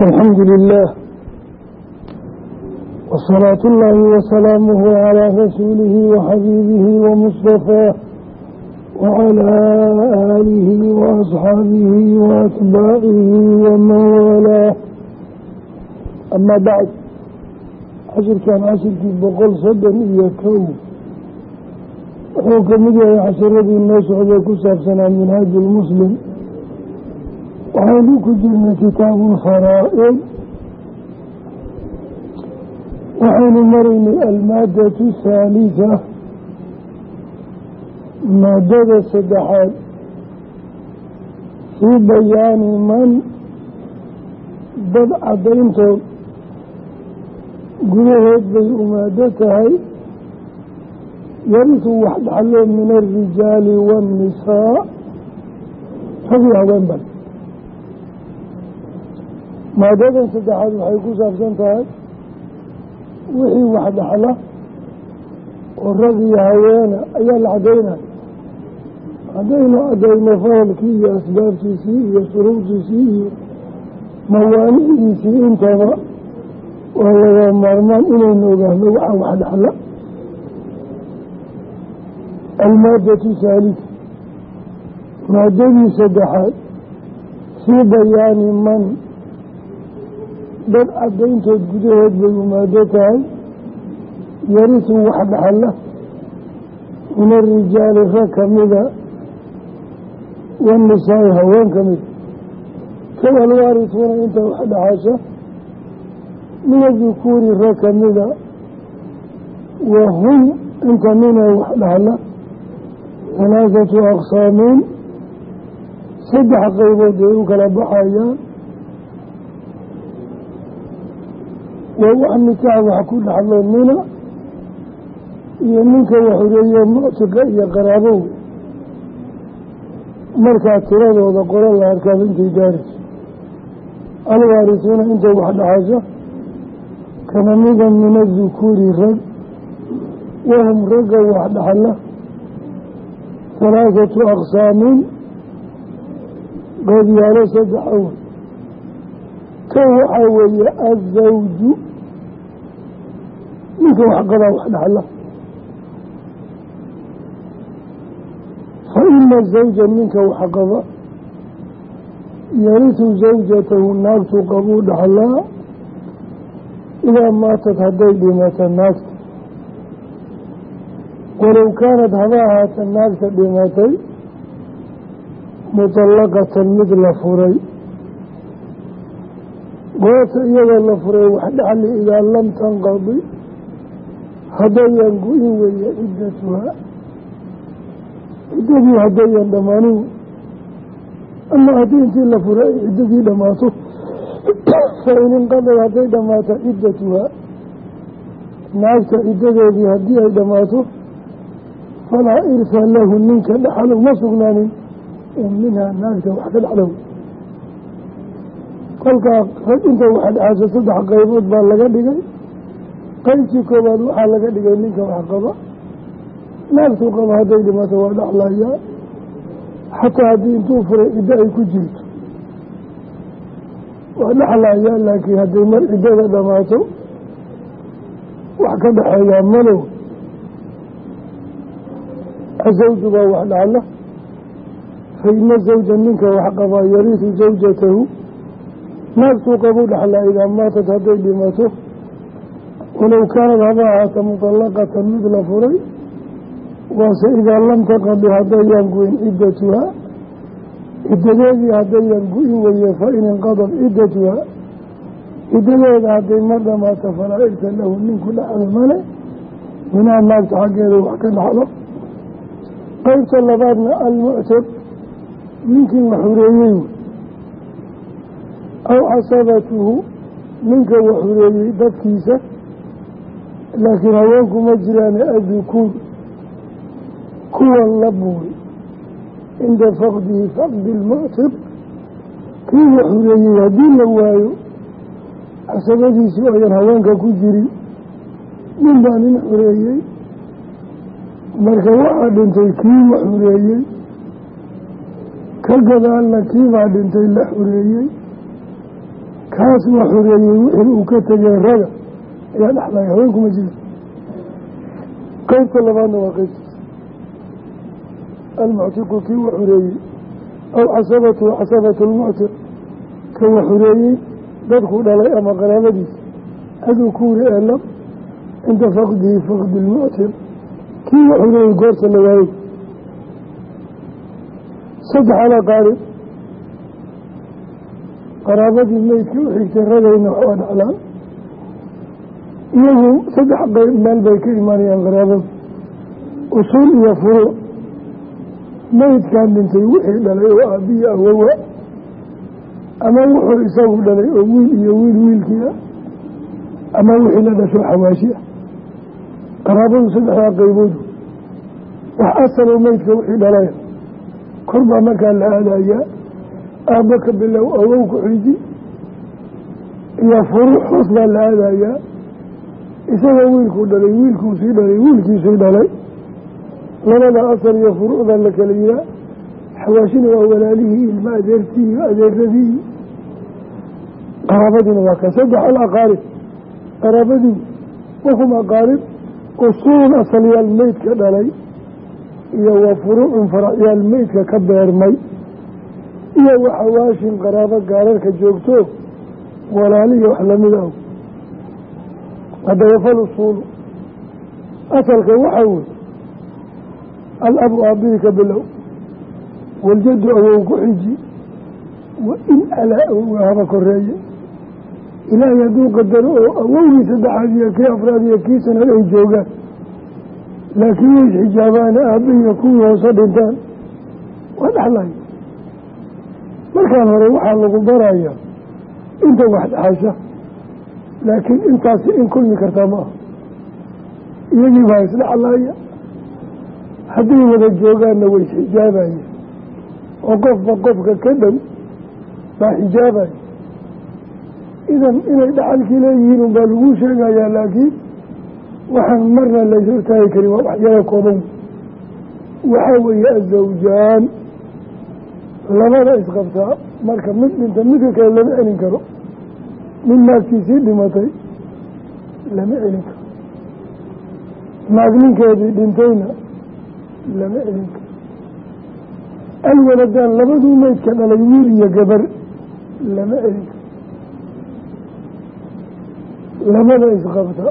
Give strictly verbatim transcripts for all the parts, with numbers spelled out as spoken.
الحمد لله وصلاة الله وسلامه على رسوله وحبيبه ومصطفاه وعلى آله وأصحابه وأتباعه ومن والاه. أما بعد، عشر كان عشر في بقول صدا إياكو وحوك مجاي عشر ربي الناس عباكو سابسنا من هذا المسلم وحولوك جلنا كتاب الفرائض وحين مرين المادة الثالثة مادة السدحات في بيان من بدأ بينته قلوهد بي أمادتها يرث واحد حلو من الرجال والنساء ففيها وين بل مادة السدحات وحيكون سابسنتها وحي واحد حلا والرضي هوانا أيها العدينا عدينا عدينا فالكي أسباب تسيئة شروط تسيئة موانئ تسيئة انتظر وهو مرمان إلى النوبة نوعا واحد حلا. المادة الثالثة مادة سدحات في بيان من dad cadayntood gudahood bay umaado tahay yarisu wax dhaxala min arijaali rag kamida wanisaai haween kamida kawa alwaarisuuna inta wax dhaxasha min adukuuri rag kamida wahum inta mina wax dhaxla halaasatu aqsaamiin saddex qaybood ay u kala baxayaan. ووحن نكاح وحكون حلو منا يمنك وحرية مؤتقى يقرابوه مركع تراد وذا قرار وعركاب انت دارس الوارثون انت وحد حاجة كان ميدا من الذكور رج وهم رجا وحد حلة ثلاثة أقسام قد يارس دعوه كوحوي الزوج منك وحقنا وحد حلا فإن الزوج منك وحقنا يرث زوجته النار قبول حلا إذا ماتت هدي بمات الناس ولو كانت هذاها الناس بماتي مطلقة مثل فري goota iyadoo la furay wax dhaxli idaa lam tanqadi haddayan gu-in weeye ciddatuhaa ciddadii haddayan dhammaanin ama haddii intii la furay ay ciddadii dhammaato fa in inqadad hadday dhammaato ciddatuhaa naagta ciddadeedii haddii ay dhammaato falaa irsa lahu ninka dhaxal uma sugnaanin oo minhaa naagta wax ka dhaxlow. kolkaa rag inta waxaa dhaxasha saddex qaybood baa laga dhigay. qaybtii koobaad waxaa laga dhigay ninka wax qaba naagtuu qaba hadday dhimaato waa dhaxlayaa xataa haddii intuu furay ciddo ay ku jirto waa dhaxlayaa laakiin hadday mar ciddada dhammaato wax ka dhaxeeyaa malow. asawju baa wax dhaxla fa ina zawja ninka wax qabaa yariisu zawjatahu naagtuu qabuu dhaxlaa idaa maatad hadday dhimato walow kaanad haba ahaata muطallaqatan mid la furay waase idaa lam taqadi haddayaan gu-in ciddatuhaa ciddadeedii haddayaan gu-in weye fa in inqadad ciddatuhaa ciddadeeda hadday mar dhamaato falaa irsa lahu ninku dhaxlo male minaa naagta xaggeeda wax ka dhaxlo. qaybta labaadna almuctad ninkii wax hureeyey aw casabatuhu ninka wax hureeyey dadkiisa laakiin haweenku ma jiraan adukuur kuwan la buuy cinda faqdihi faqdi lmuctid kii wax hureeyey haddii la waayo casabadiisii oyan haweenka ku jirin nin baa nin xureeyey marka waxaa dhintay kii wax xureeyey ka gadaalna kiibaa dhintay la xureeyey kaas waa xoreeyey wixii uu ka tegay raga ayaa dhexlaya haweenkuma jira. qaybta labaadna waa qaybtaas almuctiqu kii wa xoreeyey aw casabatu casabatu lmuctiq ka wa xoreeyey dadku dhalay ama qaraabadiisa aduu kuuri ee lab cinda faqdihi faqdi lmuctiq kii wa xoreeyey goorta la waayey. saddex alaqaarib qaraabadii meydka u xigtay ragayna waxaa dhaclaan iyagu saddex qayb meel bay ka imaanayaan qaraabadu usuul iyo furuuc. meydkaan dhintay wixii dhalay oo aabbiyi awowa ama wuxuu isagu dhalay oo wiil iyo wiil wiilkii ah ama wixii la dhasho xawaashi ah. qaraabadu saddexdaa qayboodu wax asalow meydka wixii dhalaya kor baa markaa la aadayaa aabba ka bilow awow ku xiji iyo furuuc hoos baa la aadayaa isagoo wiilkuu dhalay wiilkuu sii dhalay wiilkiisii dhalay labada asal iyo furuucda la kala yihaa. xawaashina waa walaalihii ilma adeertii iyo adeeradii. qaraabadiina waa ka saddex alaqaarib qaraabadii wahum aqaarib usuul asalyaal meydka dhalay iyo wa furuucun faracyaal meydka ka beermay iyo wa xawaashin qaraabo gaararka joogto walaalihi wax lamid ah. haddaba fal usuulu asalka waxaa wey alabu aabbihi ka bilow waljaddu awow ku xiji wa in alaa awow haba koreeye ilaahay hadduu qadaro oo awowgii saddexaad iyo kii afraad iyo kii sanad ay joogaan laakiin way isxijaabaana aabbihiiyo kuwii hoose dhintaan waa dhexlaya. markaan hore waxaa lagu barayaa inta wax dhexasha laakiin intaasi in kulmi kartaa ma aha. iyagii baa isdhexlaya hadday wada joogaanna way isxijaabayeen oo qofba qofka ka dhow baa xijaabaya. idan inay dhaxalkii leeyihiin unbaa lagu sheegayaa laakiin waxaan marna lays hortaagi karin waa waxyaala kooban. waxaa weeye azawjaan labada isqabtaa marka mid dhinta midka kale lama celin karo. mid naagtiisii dhimatay lama celin karo naag ninkeedii dhintayna lama celin karo. alwaladaan labaduu meydka dhalay wiil iyo gabar lama celin karo. labada isqabta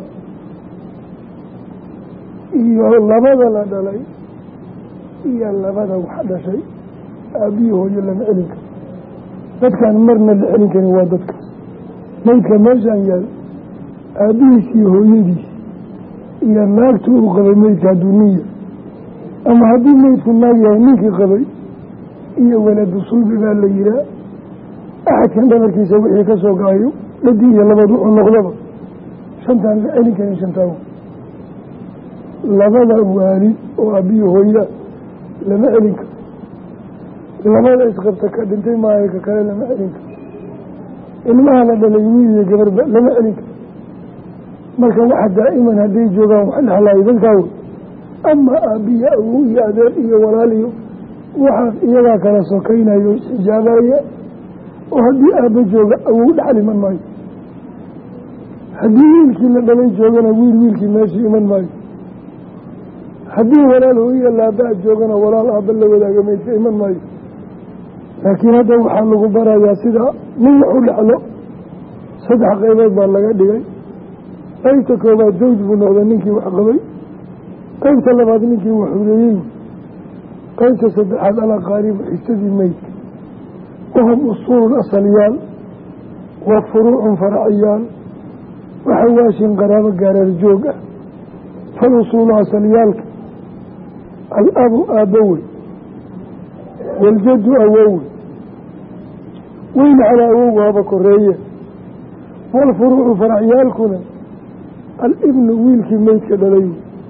iyo labada la dhalay iyo labada wax dhashay aabbiyi hooyo lama celin karo. dadkaan marna la celin karin waa dadkaas meydka meeshaan yaal aabbihiisii hooyadiis iyo naagtu uu qabay meydka hadduu nin yahay ama haddii meydku naag yahay ninkii qabay iyo waladu sulbi baa la yihaa. axadkan dhabarkiisa wixii ka soo gaayo dhadii iyo labad wuxuu noqdaba shantaan la celin karin shantaa labada waalid oo aabbiyi hooya lama celin karo. labada isqabta ka dhintay maayo ka kale lama celin karo. ilmaha la dhalay wiil iyo gabarba lama celin karo. marka waxa daa'iman hadday joogaan wax dhexlaayo dadkaa wey. ama aabbiya awow iyo adeer iyo walaaliyo waxaas iyagaa kala sokaynayo isxijaabaya oo haddii aabba jooga awow dhexal iman maayo. haddii wiilkii la dhalay joogana wiil wiilkii meeshii iman maayo. haddii walaal hooyiya laabaa joogana walaal aabba la wadaaga meydka iman maayo. laakiin hadda waxaa lagu barayaa sida nin wuxuu dhexlo saddex qaybood baa laga dhigay. qaybta koobaad zawj buu noqday ninkii wax qabay. qaybta labaad ninkii wax xureeyey. qaybta saddexaad alaqaaribu xigtadii meydka wahum usuulun asalyaal wa furuucun faracyaal wa xawaashin qaraabo gaareer joog ah. fal usuulu asalyaalka alabu aabbowey waljaddu awowey weyn calaa awowga haba koreeye. walfuruucu faracyaalkuna alibnu wiilkii meydka dhalay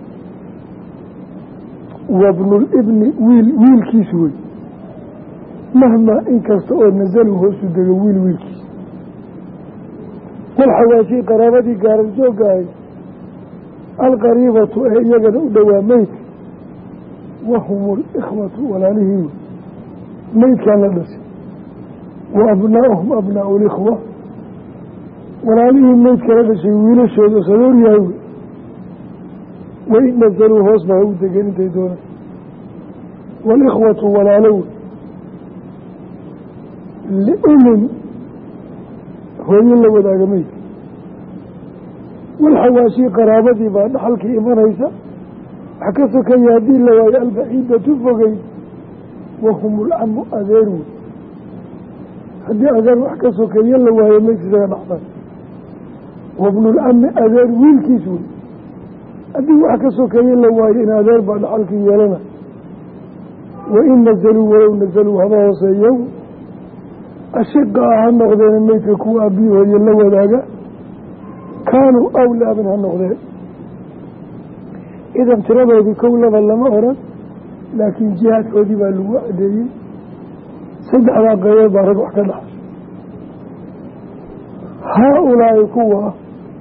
wabnulibni wiil wiilkiis wey mahmaa inkasta oo nasalu hoosu dego wiil wiilkiis. walxawaashii qaraabadii gaarar joogaahay alqariibatu ee iyagana u dhowaa meydka wahum likhwatu walaalihii meydkaan la dhashay wa abnaa'uhum abnaa'u likhwa walaalihii mayd kala dhashay wiilashooda saboor yahay wain nazaluu hoos baa u degan intay doonaan waalikhwatu walaalow liumin hooyo la wadaaga maydka walxawaashii qaraabadii baa dhaxalkii imanaysa wax ka sokaya haddii la waayo albaciidatu fogey wahum ulcamu adeer wey haddii adeer wax ka sokeeye la waayo maydkiisaga dhaxdan wabnulcami adeer wiilkiis wey haddii wax ka sokeeye la waayo in adeer baa dhaxalkii yeelana wain nazaluu walow nazaluu haba hooseeyo ashiqa ah ha noqdeen maydka kuwa aabbiyi hooye la wadaaga kaanuu awlaaban ha noqdeen idan tiradoodii kow laba lama oran laakiin jihaadkoodii baa lagu cadeeyey saddexdaa qaybood baa rag wax ka dhaxashay haa-ulaahi kuwa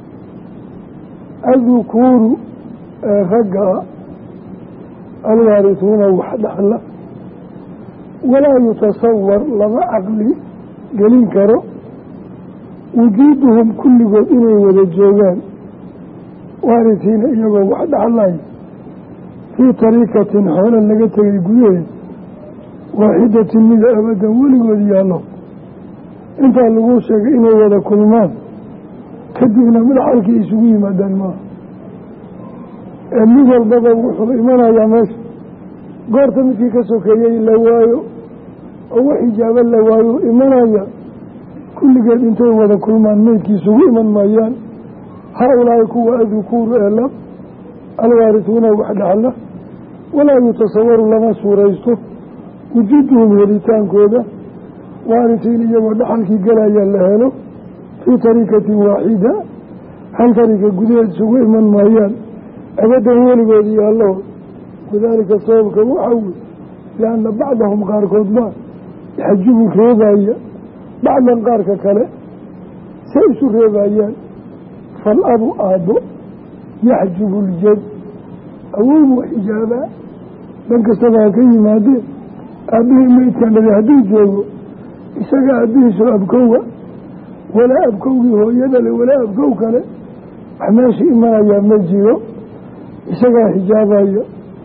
adukuuru ee ragga alwaarisuuna wax dhaxla walaa yutasawar lama caqli gelin karo wujuuduhum kulligood inay wada joogaan waarisiina iyagoo wax dhaxlay fii tariikatin xoola laga tegay gudaheed waaxidatin mida abadan weligood yaallo intaa lagu sheegay inay wada kulmaan kadibna madaxalkii isugu yimaadaan maaha ee mid walbaba wuxuu imanayaa meesha goorta midkii ka sokeeyey la waayo oo wax ijaabo la waayo imanaya kulligeed intay wada kulmaan meydkii isugu iman maayaan haa-ulaahi kuwa adukuuru ee lab alwaarisuuna wax dhaxla walaa yutasawaru lama suuraysto wujuuduhum helitaankooda waarisiin iyagoo dhaxalkii galayaa la helo fii tariikatin waaxida hal tariika gudaheed isugu iman maayaan abadan weligood yaallo wadaalika sababka waxaa wey lianna bacdahum qaarkood baa yaxjubu reebaya bacdan qaarka kale say isu reebayaan fal-abu aabbo yaxjubu ljad awow wa xijaabaa dhan kastaba ha ka yimaadeen aabbihii meydkan dhali hadduu joogo isaga aabbihiisu abkowa walaa abkowgii hooyadale walaa abkow kale wax meesha imanayaa ma jiro isagaa xijaabaya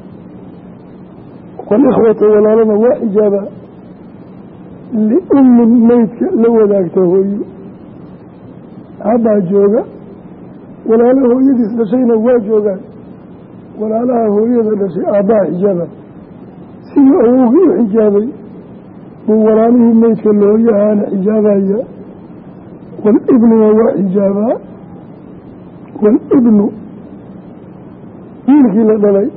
walikhwata walaalana waa xijaabaa liummin meydka la wadaagta hooyo aabbaa jooga walaalaha hooyadiis dhashayna waa joogaan walaalaha hooyada dhashay aabbaha xijaaba sidii awowgii u xijaabay buu walaalihii meydka looyahaana xijaabaya waalibnuna waa xijaabaa waalibnu wiilkii la dhalay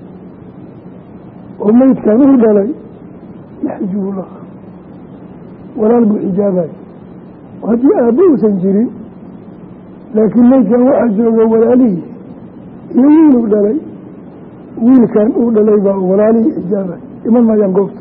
oo meydkan u dhalay yaxjubu lah walaal buu xijaabaya haddii aabbo uusan jirin laakiin meydkan waxaa jooga walaalihii iyo wiiluu dhalay wiilkan uu dhalay baa walaalihii xijaabay iman maayaan goobta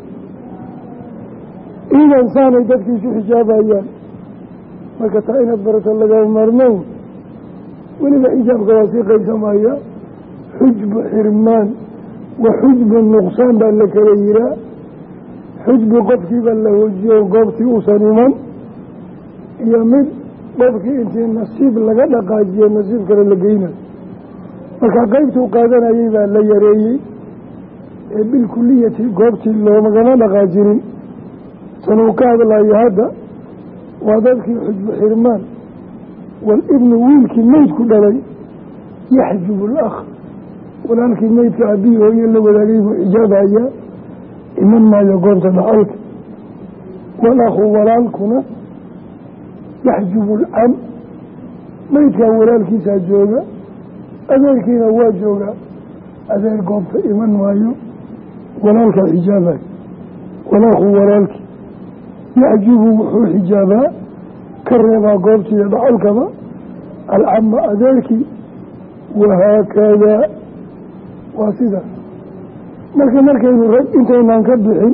iidan saanay dadkiisu xijaabayaan marka taa inaad barato laga maarmow weliba xijaabka waa sii qaysamaya xujbu xirmaan wa xujbu nuqsaan baa la kala yihaa xujbu qofkiiba la hojiyo goobtii uusan iman iyo mid qofkii intii nasiib laga dhaqaajiyo nasiib kale la geynayo marka qeybtuu qaadanayay baa la yareeyey ee bilkuliyati goobtii loomagama dhaqaajinin sanuu ka hadlayo hadda waa dadkii xujbu xirmaan waalibnu wiilkii meydku dhalay yaxjubu lakh walaalkii meydka aabihii hooye la wadaagay buu xijaabayaa iman maayo goobta dhaxalka walakhu walaalkuna yaxjubu alcam meydkaa walaalkiisaa jooga adeerkiina waa joogaa adeer goobta iman maayo walaalkaa xijaabay walakhu walaalkii yaxjubu wuxuu xijaabaa ka reebaa goobtiiyo dhaxalkaba alcama adeerkii wahaakadaa waa sidaas marka markaynu rag intaynaan ka bixin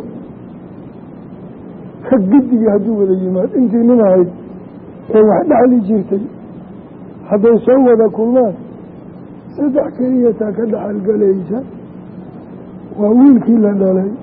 rag giddigii hadduu wada yimaad intii nin ahayd ee wax dhaxli jirtay hadday soo wada kulmaan saddex keliyataa ka dhaxalgalaysa waa wiilkii la dhalay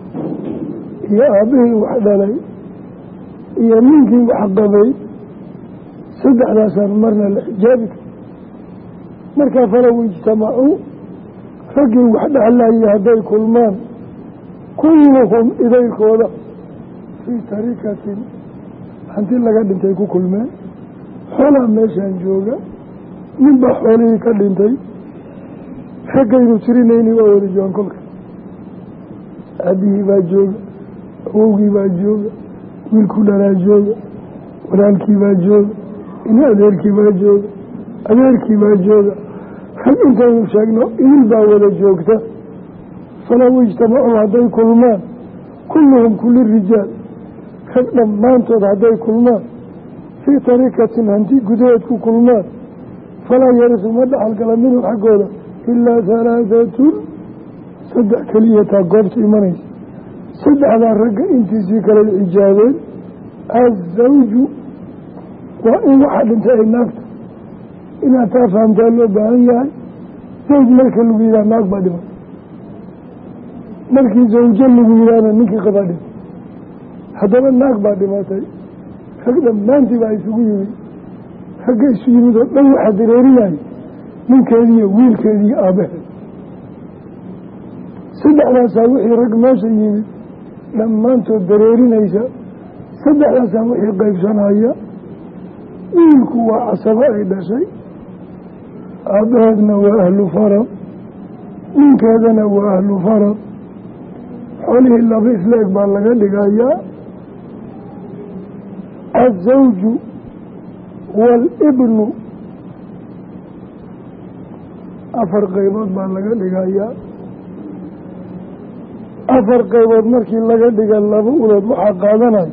iyo aabbihii wax dhalay iyo ninkii wax qabay saddexdaasaan marna la xijaabi kara markaa falow ijtamacuu raggii wax dhexlaayay hadday kulmaan kulluhum idaylkooda fii tarikatin hanti laga dhintay ku kulmeen xoolaa meeshaan jooga ninbaa xoolihii ka dhintay raggaynu tirinayni waa wada joogan kolka aabihii baa jooga awowgii baa jooga wiilku dhalaa jooga walaalkii baa jooga ina adeerkii baa jooga adeerkii baa jooga rag intaynu sheegno idil baa wada joogta falow ijtamacuu hadday kulmaan kulluhum kulli rijaal rag dhammaantood hadday kulmaan fii tarikatin hanti gudaheed ku kulmaan falaa yarisu ma dhaxalgala minhu xaggooda ilaa halaahatun saddex keliyataa goobta imanaysa saddexdaa ragga intiisii kala xijaabeen azawju waa in waxaa dhintay ay naagta inaad taa fahamtaa loo baahan yahay zawj marka lagu yidhaha naag baa dhiman markii zawjo lagu yidhaahna ninkii qabaa dhima haddaba naag baa dhimatay rag dhammaantii baa isugu yimid ragga isu yimid oo dhan waxaa dareerinaya ninkeediiyo wiilkeediiyo aabbaheed saddexdaasaa wixii rag meesha yimid dhammaantood dareerinaysa saddexdaasaa wixii qaybsanaya wiilku waa casabo ay dhashay aabbaheedna waa ahlu farad ninkeedana waa ahlu farad xoolihii laba isleeg baa laga dhigayaa azawju waalibnu afar qaybood baa laga dhigayaa afar qaybood markii laga dhiga laba ulood waxaa qaadanaya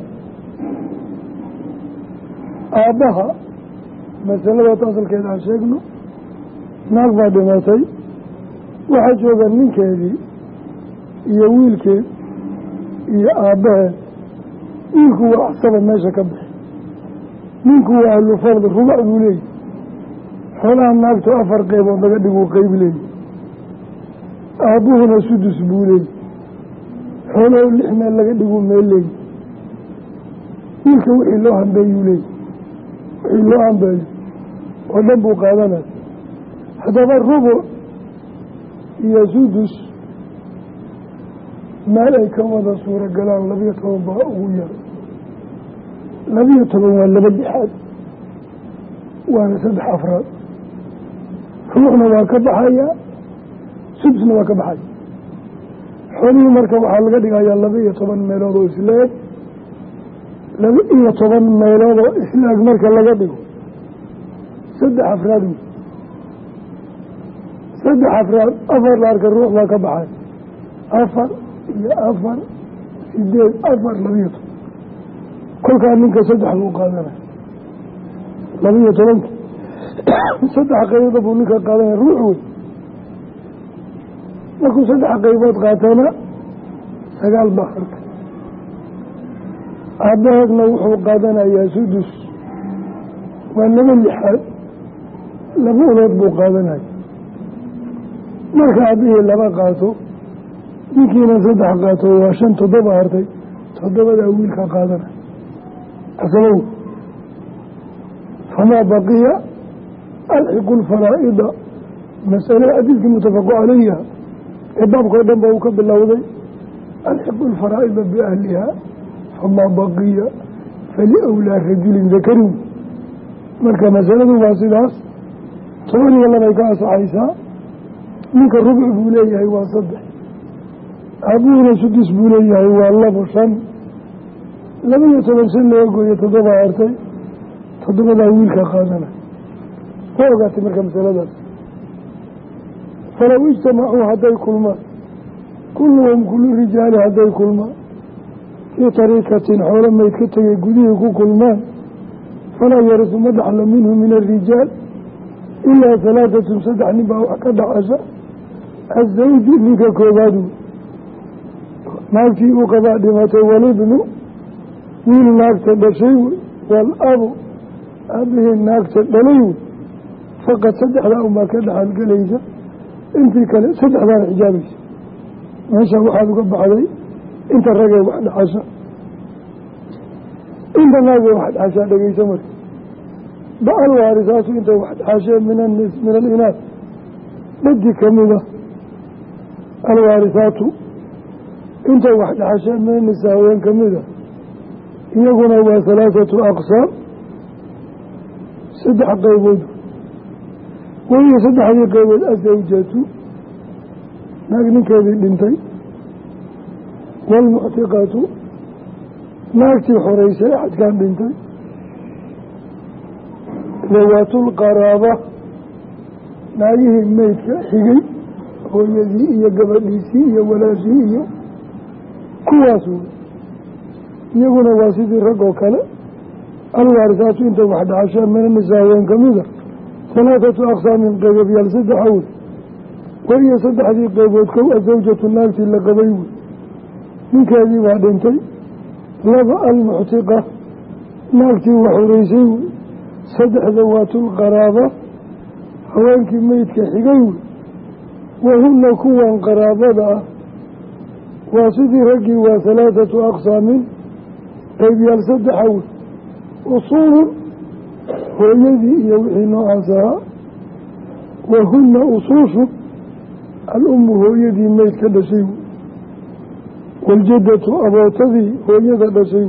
aabbaha masaladaas asalkeeda aan sheegno naag baa dhimatay waxaa jooga ninkeedii iyo wiilkeed iyo aabbaheed wiilku waa axsaba meesha ka bixi ninku waa ahlu fard rubac buu leeyahy xoolaha naagto afar qaybood laga dhiguu qeyb leeyahy aabbuhuna sudus buu leeyahy xoolaho lix meel laga dhiguu meel leeyahy wiilka wixii loo hambeeyuu leeyahy wixii loo hambeeyo oo dhan buu qaadanaya haddaba rubuc iyo sudus meel ay ka wada suuro galaan labiyo toban baa ugu yar labiyo toban waa laba lixaad waana saddex afraad ruuxna waa ka baxaya sudusna waa ka baxaya xoolihii marka waxaa laga dhigayaa laba iyo toban meelood oo isleeg laba iyo toban meelood oo isleeg marka laga dhigo saddex afraad wey saddex afraad afar laarka ruux baa ka baxay afar iyo afar sideed afar labiyo toban kolkaa ninka saddex buu qaadanaya labiyo tobanka saddex qaybood buu ninka qaadanaya ruux wey markuu saddex qaybood qaatana sagaal baa harka aabbaheedna wuxuu qaadanayaa sudus waa laba lixaad laba ulood buu qaadanaya marka aabihii laba qaato ninkiina saddex qaato waa shan toddoba hartay toddobadaa wiilka qaadanaya asabow famaa baqiya alxiqu lfaraa'ida masale xadiidkii mutafaqu calayha ee baabkao dhan ba uu ka bilowday alxiqu lfaraa'ida biahliha famaa baqiya faliwlaa rajulin dakarin marka masaladu waa sidaas toban iyo labay ka asaxaysaa ninka rubuc buu leeyahay waa saddex aabuhuna sudus buu leeyahay waa labo shan laba iyo toban shan laga gooyo toddobaa hartay toddobadaa wiilka qaadana waa ogaatay marka masaladaas falow ijtamacuu hadday kulmaan kulluhum kullu rijaali hadday kulmaan fii tariikatin xoolo mayd ka tegay gudihii ku kulmaan falaa yarisu ma dhaxla minhu min arijaal ilaa halaatatun saddex nin baa wax ka dhacasha azawju ninka koobaadu naagtii uu qabaa dhimatay walibnu wiil naagta dhashay wey waalabu aabihii naagta dhalay wey faqad saddexdaa unbaa ka dhaxalgelaysa intii kale saddexdaana xijaabaysa meesha waxaad uga baxday inta ragee wax dhacasha inta naagee wax dhacashaa dhegeysa marka بقى الوارثات انت واحد حاشا من النس من الإناث بدي كمذا الوارثات انت واحد حاشا من النساء وين كمذا يقول هو ثلاثة أقسام سدح قيود وهي سدح قيود الزوجة ناقن كذي بنتي والمعتقات ناقتي حريسة أحد كان بنتي ذوات القرابة ناقيه الميت حقي هو يذي إيا قبليسي إيا ولاسي إيا كواسو يقول واسدي رقو كلا الوارثات انت واحد عشر من النساء وين كمذا ثلاثة أقسام من قيب يلسد حول وهي صدح ذي قيبوتكو الزوجة الناس اللي قبيو من كذي بعدنتي لبأ المعتقة ناكتي وحريسي صدح ذوات القرابة حوانك ميت كحقيو وهن كوان قرابة واسدي رقي وثلاثة أقسام قيب يلسد حول أصول هو يدي يوحي نوعها وهن أصوص الأم هو يدي ميت كدسيو والجدة أبوتذي هو يدى دسيو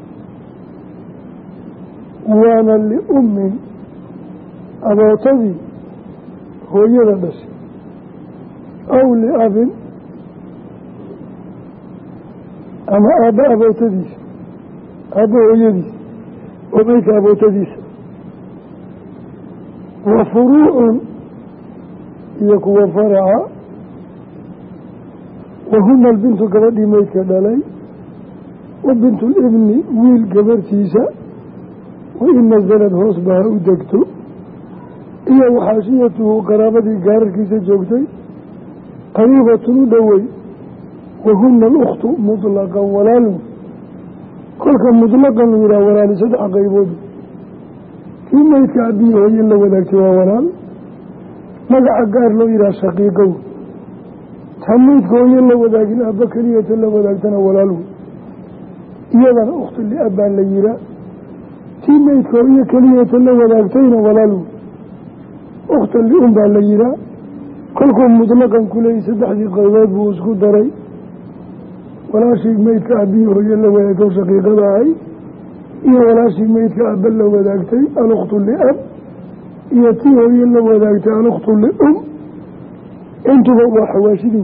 وانا لأم أبوتذي هو يدى دسيو أو لأب أما أبا أبوتذي أبا هو يدي وميت أبوتذي وفروع يكو فرعا وهن البنت قبل ميت كدالي وبنت الابن ويل قبر تيسا وإن نزلت هصبها ودكتو إيا وحاشيته قرابتي قارر كيسا جوكتي قريبة ندوي وهن الأخت مطلقا ولالو كل كان مطلقا ولا ولالي سدع قيبود في ميت كعبيه ويلا ودكتوا ولال مقع قار له إلى شقيقه تحميد كوين لو ذاكين أبا كلية لو ذاكتنا ولالو إيضا أخت اللي أبا ليلا تيميت كوين كلية لو ذاكتين ولالو أخت اللي أمبا ليلا كلكم مطلقا كلي سدح ذي قيبات بوسكو دري ولا شيء ميت كأبيه ويلا ويكو شقيقه داعي إيه ولا شيء ميت كأبا لو ذاكتين الأخت اللي أب يتيه يلا وذاك أنا أخت لأم أنتم بقوا حواشدوا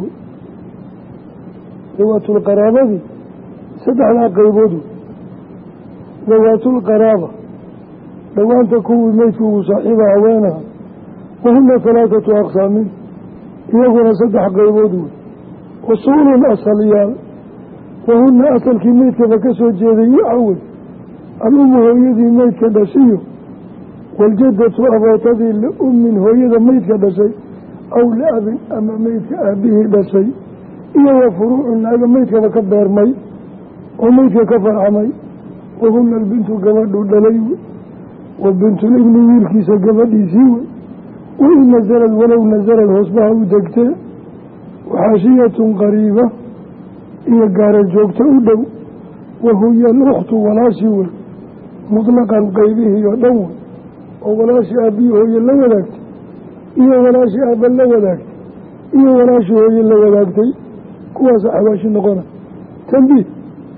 ذوات القرابة دي سدح لها قيبوده ذوات القرابة لو أن تكون ميته صاحبها عوانها وهن ثلاثة أقسام يقول سدح قيبوده وصول أصليان وهن أصل كميت فكسو الجيدي أول الأم هو يدي ميت كدسيه والجدة أبوتذي لأم هو يدى ميت كدسي أو لأب أما ميت كأبيه دسي إيه وفروع هذا ميت كبكبير مي وميت كفر عمي وهن البنت قبض دليو والبنت الابن ويلكيس قبض يسيوي وإن نزل ولو نزل الهصبة ودكته وحاشية قريبة إيه قال الجوكته ودو وهي الأخت ولا سوى مطلقا قيبه يدون ولا شيء أبيه هو يلا وذاكت إيه ولا شيء أبا لا وذاكت إيه ولا شيء هو يلا وذاكتي كواس حواش النقرة تنبيه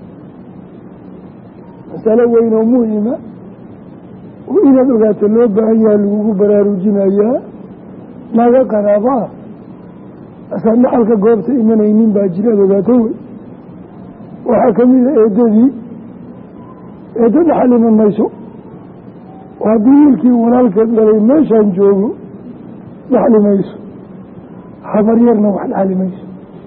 مسألة وين مهمة وإذا بغات اللوبة هيا لوغو براروجين هيا ماذا قرابا أسألنا حلقة قوبة إيمان أيمين باجرة بغاتوه وحكمي إيدادي إيداد حالي من ميسو وهذه الكي ونالك للي ماشان جوغو نحلي ميسو حبريرنا وحل حالي ميسو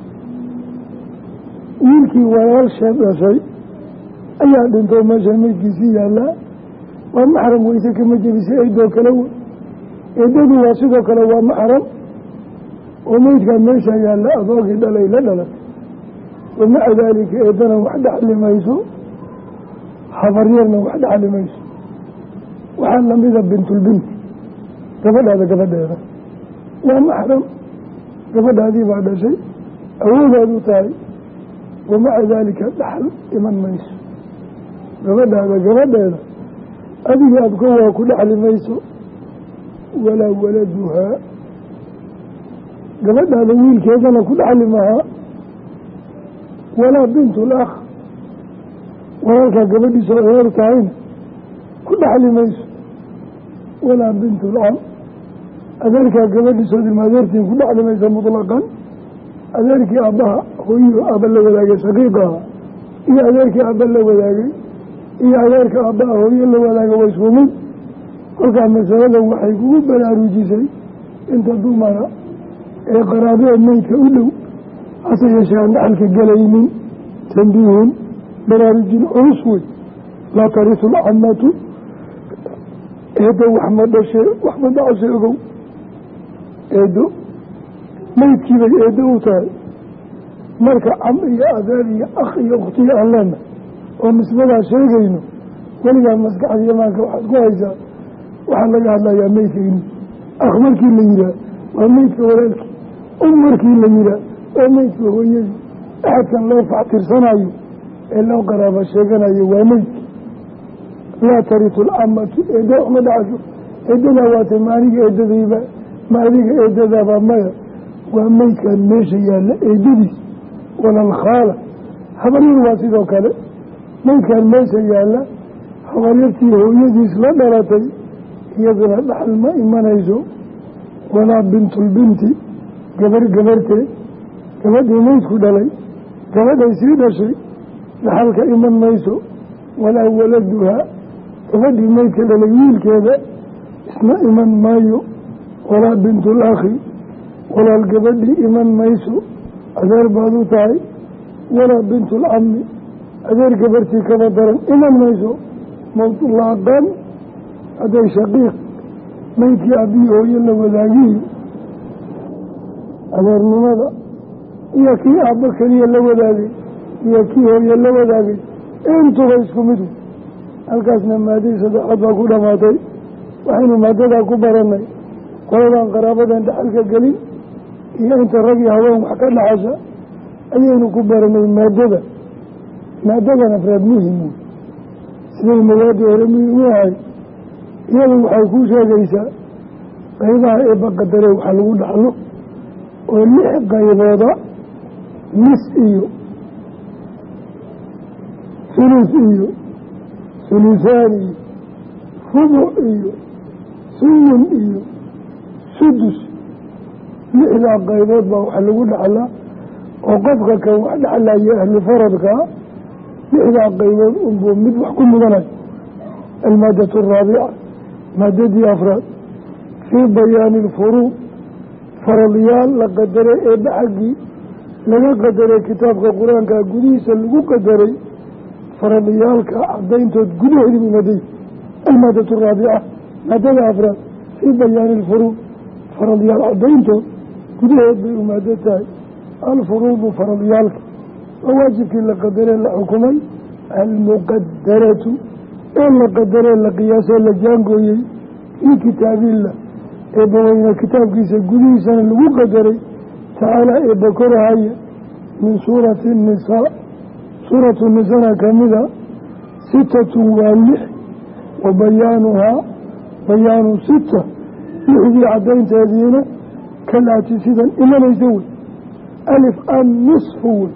ويلكي ونال شاب شيء أيها دنتو ماشان ميكيسي يالا ومحرم ويسا كما جبسي ايدو كلو ايدو واسدو كلو ومحرم وميت كان ماشان يالا أضوكي دلي لدلت ومع ذلك ايدنا وحد حالي ميسو حبريرنا وحد حالي ميسو وحال لم يذب بنت البنت قبل هذا قبل هذا ومحرم قبل هذه بعد شيء أول هذا تاي ومع ذلك دحل إمن ميس قبل هذا قبل هذا adiga abka waa ku dhexli mayso walaa waladuhaa gabadhaada wiilkeedana ku dhexli mahaa walaa bintul akh walaalkaa gabadhiisa oo eer tahayna ku dhexli mayso walaa bintul cam adeerkaa gabadhiisood ilma adeertiin ku dhexli maysa mutlaqan adeerkii aabbaha hooyihii aabba la wadaagay shaqiiqaha iyo adeerkii aabba la wadaagay iyo adeerka aabbaha hooye la wadaaga way isku mid kolkaa masaladan waxay kugu baraarujisay inta dumara ee qaraabada meydka u dhow hase yeeshee aan dhaxalka gelaynin tanbiihun baraarujin culus wey laa tarisu lcamatu eeddo wax ma dhashee wax ma dhacashe ogow eeddo meydkiibay eeddo u tahay marka cam iyo adeer iyo akh iyo ukhtiya aan leenahay oo nisbadaa sheegayno weligaa maskaxda yamaanka waxaad ku haysaa waxaa laga hadlayaa meydkayni akh markii la yihaah waa meydka walaalkii um markii la yihaah waa meydka hooyadii axadkan loo factirsanayo ee loo qaraaba sheeganayo waa meydki laa taritu lcamatu eeddo wax ma dhacasho eeddadaa waata ma aniga eeddadayba ma adiga eeddadaaba maya waa meydkan meesha yaalla eeddadiis walalkhaala habaryar waa sidoo kale meydkan meesha yaalla habaryartii hooyadiis la dhalatay iyaduna dhaxal ma imanayso walaa bintulbinti gabar gabarteed gabadhii meydku dhalay gabadhay sii dhashay dhaxalka iman mayso walaa waladuhaa gabadhii meydka dhalay wiilkeeda isna iman maayo walaa bintul akhi walaal gabadhii iman mayso adeer baad u tahay walaa bintul cammi adeer gabartii kaba daran iman mayso mutlaaqan hadday shaqiiq meydkii aabbiyi hooye la wadaagiyo adeernimada iyo kii aabbo keliya la wadaagay iyo kii hooye la wadaagay intuba isku mid wey halkaasna maadadii saddexaad baa ku dhamaatay waxaynu maadadaa ku baranay qoladan qaraabadan dhaxalka gelin iyo inta rag iyo haween wax ka dhaxasha ayaynu ku baranay maadada maadadan afraad muhim wey siday mawaadii hore muhim u ahay iyadu waxay kuu sheegaysaa qaybaha eebba qadare waxa lagu dhaxlo oo lix qaybooda nis iyo hulus iyo hulusaan iyo rubuc iyo sumun iyo sudus lixdaa qaybood baa waxa lagu dhaxlaa oo qofka kan wax dhaxlaya ahlu faradkaa lixdaa qaybood unbuu mid wax ku mudanayo almaadatu araabica maadadii afraad fii bayaani alfuruud faradyaal la qadaray eebba xaggii laga qadaray kitaabka qur-aanka gudihiisa lagu qadaray faradyaalka cadayntood gudaheedi buu maday almaadatu araabica maadada afraad fii bayaani alfuruud faradyaal cadayntood gudaheed bay u maado tahay alfuruudu faradyaalka waa waajibkii la qadaree la xukumay almuqadaratu ee la qadaree la qiyaasee la jaangooyey fii kitaabillah eebbaweyne kitaabkiisa gudihiisana lagu qadaray tacaala eebba korahaya min suurati nisaa suuratu nisana kamida sitatun waa lix wa bayaanuhaa bayaanu sita lixdii cadaynteediina kalaati sidan imanaysa wey alif an nisfu wey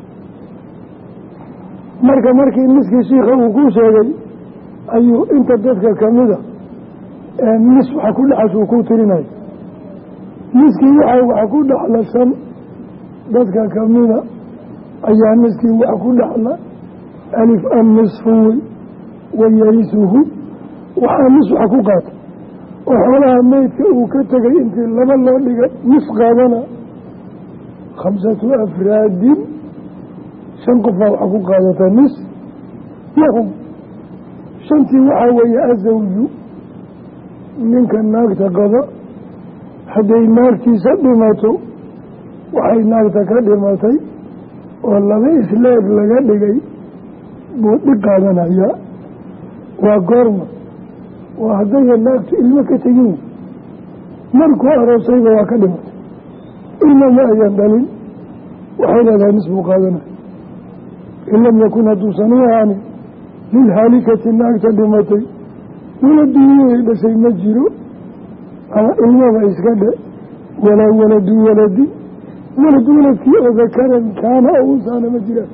marka markii niskii shiikha uu ku sheegay ayuu inta dadka kamida ee nis waxa ku dhaxas uu ku tirinayo niskii waxa waxa ku dhaxla shan dadka kamida ayaa niskii waxa ku dhaxla alif an nisfu wey wayarisuhu waxaa nis waxa ku qaata oo xoolaha meydka uu ka tegay intii laba loo dhigay nis qaadana khamsatu afraadin shan qofbaa waxa ku qaadata nis lahum shantii waxaa weeye azawju ninka naagta qaba hadday naagtiisa dhimato waxay naagta ka dhimatay oo laba isleeg laga dhigay buu dhig qaadanayaa waa goorma waa haddaya naagtu ilmo ka tegin markuu aroosayba waa ka dhimatay ilmo ma ayan dhalin waxay leedahay nis buu qaadanaya in lam yakun hadduusan u ahaanin lilhaalikati naagta dhimatay waladii dhashay ma jiro ama ilmaba iska dhe walaa waladu waladi walad waladkii oo dakaran kaana oo unsaana ma jiraan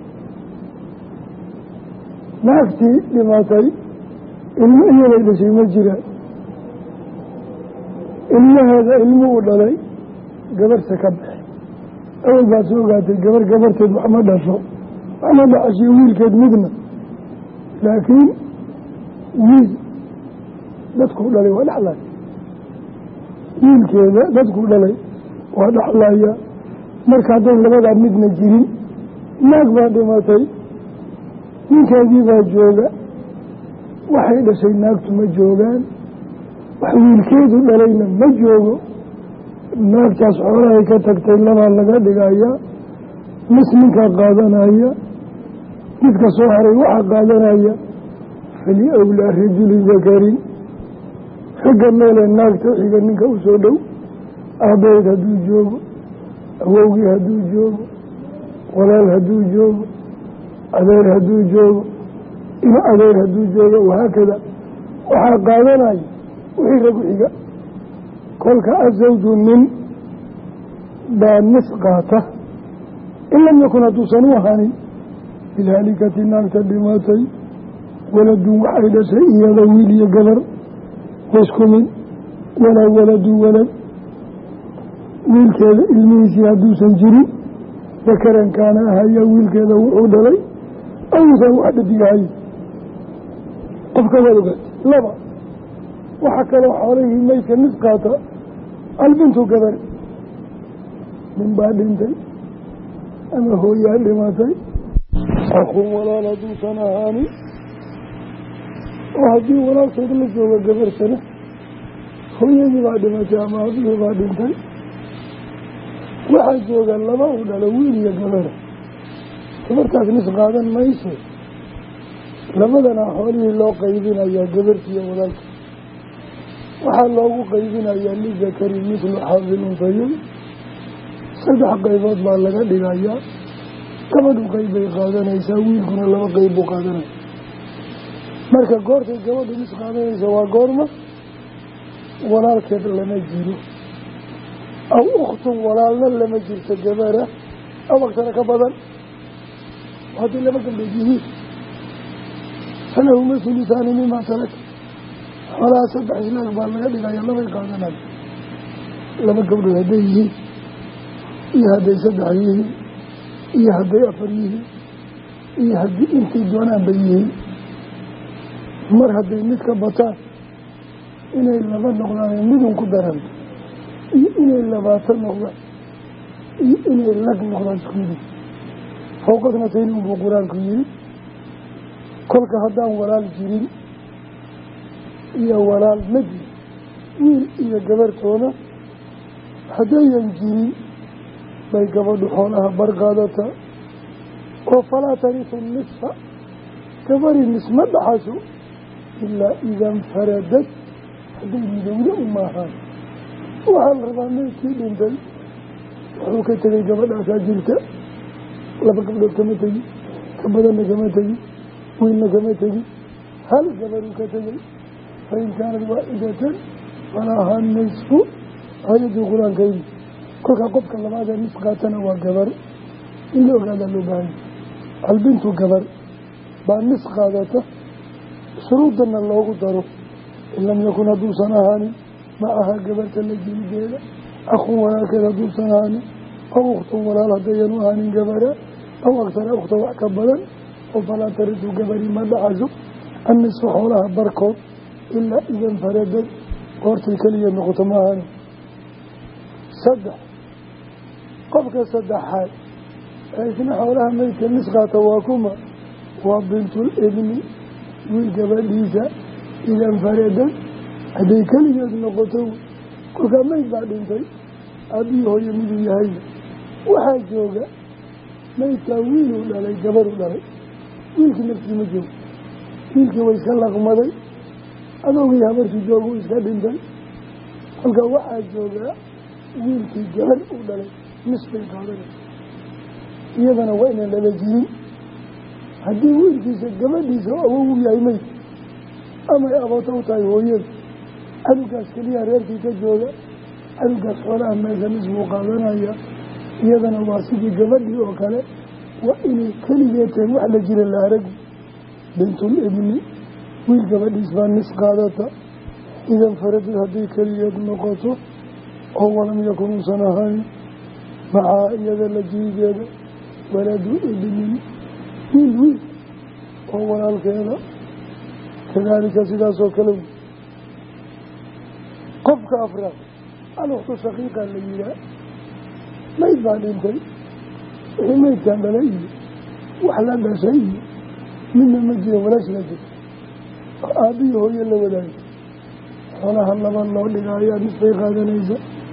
naagtii dhimatay ilmo iyaday dhashay ma jiraan ilmaheeda ilmo u dhalay gabarhse ka baxay awal baad soo ogaatay gabar gabarteed wax ma dhasho wax ma dhacashiyo wiilkeed midna laakiin wiil dadkuu dhalay waa dhexlaya wiilkeeda dadkuu dhalay waa dhexlaya marka hadday labadaa midna jirin naag baa dhimatay ninkeedii baa jooga waxay dhashay naagtu ma joogaan wax wiilkeedu dhalayna ma joogo naagtaas xoolahay ka tagtay labaa laga dhigayaa mis ninkaa qaadanaya midka soo haray waxaa qaadanaya fali awlaa rajulin dakarin ragga meelee naagta xiga ninka u soo dhow aabaheed hadduu joogo awowgii hadduu joogo walaal hadduu joogo adeer hadduu joogo ina adeer hadduu joogo wahaakada waxaa qaadanaya wixii ragu xiga kolka asawju nin baa nis qaata in lam yakun hadduusan u ahanin bilhaalikati naagta dhimatay waladun waxay dhashay iyada wiil iyo gabar waisku mid walaa waladu walad wiilkeeda ilmihiisii hadduusan jirin dakaran kaana ahaya wiilkeeda wuxuu dhalay awusan wax dhadigahay qofka waad ogaatay laba waxaa kaloo xoolihii maydka nis qaata albintu gabar nin baa dhintay ama hooyaa dhimatay akun walaal hadduusan ahaanin oo haddii walaalkeed la jooga gabarsana hooyadii baa dhimatay ama abihii baa dhintay waxaa jooga laba u dhalo wiil iyo gabara gabartaas nis qaadan mayso labadana xoolihii loo qaybinayaa gabartii iyo walaalka waxaa loogu qaybinayaa lidakari mislu xaadil untayay saddex qaybood baa laga dhigayaa gabadhu qayb bay qaadanaysaa wiilkuna laba qayb buu qaadanaya marka goortay gabadhu nis qaadanaysa waa goorma walaalkeed lama jiro aw ukhtun walaalna lama jirto gabara aw agsara ka badan hadday laba gabdhood yihiin falahuma hulusaani mimaa tarak xoolaha saddex islaag baa laga dhigaya labay qaadanaya laba gabdhood hadday yihiin iyo hadday saddex yihiin iyo hadday afar yihiin iyo haddii intay doonaanba yihiin mar hadday mid ka bataan inay laba noqdaan midun ku daranto iyo inay labaatan noqdaan iyo inay lag noqdaan isku yidhi fawqadna taynin buu qur-aanku yidhi kolka haddaan walaal jirin iyo walaal ma jiro wiil iyo gabartooda haddayan jirin bay gabadhu xoolaha bar qaadataa oo falaa tarisu nisfa gabari nisma dhaxaso ilaa idan faradad hadday midowda u maahaan waxaa la rabaa meydkii dhintay wuxuu ka tegay gabadhaasaa jirta laba gabdhood kama tegi ka badanna kama tegi wiilna kama tegi hal gabaruu ka tegay fain kaanad waaidatan falahaa nisfu hay-adii qur-aankaydi kolkaa qofka labaadee nis qaatana waa gabar in la ogaadaa loo baahanya albintu gabar baa nis qaadata shuruudana loogu daro in lam yakun hadduusan ahaanin macaha gabarta la jilideeda akhun walaalkeed hadduusan ahaanin aw ukhtun walaal haddayan u ahaanin gabara aw agsara ukhta wax ka badan oo falaa tarisu gabari ma dhacaso annisfa xoolaha barkood ilaa idan faradad goortay keliya noqoto ma ahaanin saddex qofka saddexaad ee isna xoolaha meydka nis qaata waa kuma waa bintul ibni wiil gabadhiisa idan faradad hadday keligeed noqoto kolkaa meyd baa dhintay aabihii hooyo miduu yahayba waxaa jooga meydkaa wiiluu dhalay gabaruu dhalay wiilkii naftii ma joogo wiilkii way iska laqmaday adoogii habartii joogu iska dhintay kolkaa waxaa joogaa wiilkii gabar uu dhalay nis bay qaadanaysa iyadana waa inaan lala jirin haddii wiilkiisa gabadhiisa oo awow u yahay meyd ama abooto u tahay hooyada canugaas keliya reerkii ka jooga canugaas xoolaha meesha nisbuu qaadanaya iyadana waa sidii gabadhii oo kale waa inay keligeed tahay wax la jira la aragu bintul ibni wiil gabadhiis baa nis qaadata idan faradid hadday keligeed noqoto oo walam yakun uusan ahayn macaa iyada la jirigeeda waladu ibnin wiil wiil oo walaalkeeda kadaalika sidaasoo kale qofka afraad alukhtu shaqiiqa la yihaa mayd baa dhintay wixii maydkan dhalay iyo wax la dhashay iyo midna ma jiro walaash la jiro aabbiyi hooye la wadaagay xoolaha laba loo dhiga ayaa nisbay qaadanaysa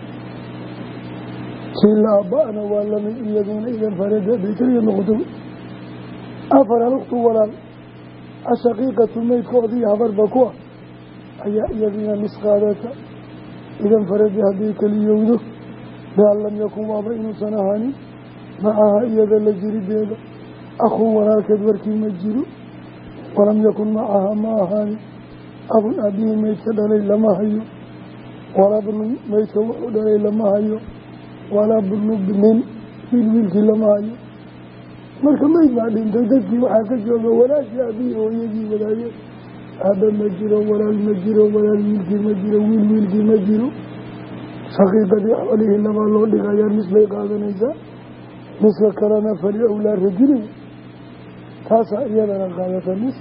kii la aaba'ana waa lamid iyaduna idan farada haday keliya noqoto afar alukhtu walaal ashaqiiqatu maydka odii habarba ku ah ayaa iyadiina nis qaadata idan faradi hadday keliyowdo baan lam yakun waaba inuusan ahaanin macaha iyada la jirideeda akhun walaalkeed warkii ma jiro walam yakun macaha ma ahaanin abun aabihii maydka dhalay lama hayo walaa bnun maydka wuxuu dhalay lama hayo walaa bnu bnin wiil wiilkii lama hayo marka mayd baa dhintay dadkii waxaa ka jooga walaashii aabihii hooyadii wadaayeen aaba ma jiro walaal ma jiro walaal wiilkii ma jiro wiil wiilkii ma jiro shaqiiqadii xoolihii labaa loo dhigayaa nis bay qaadanaysaa niska kalena fali awlaa rajulin taasaa iyadana qaadata nis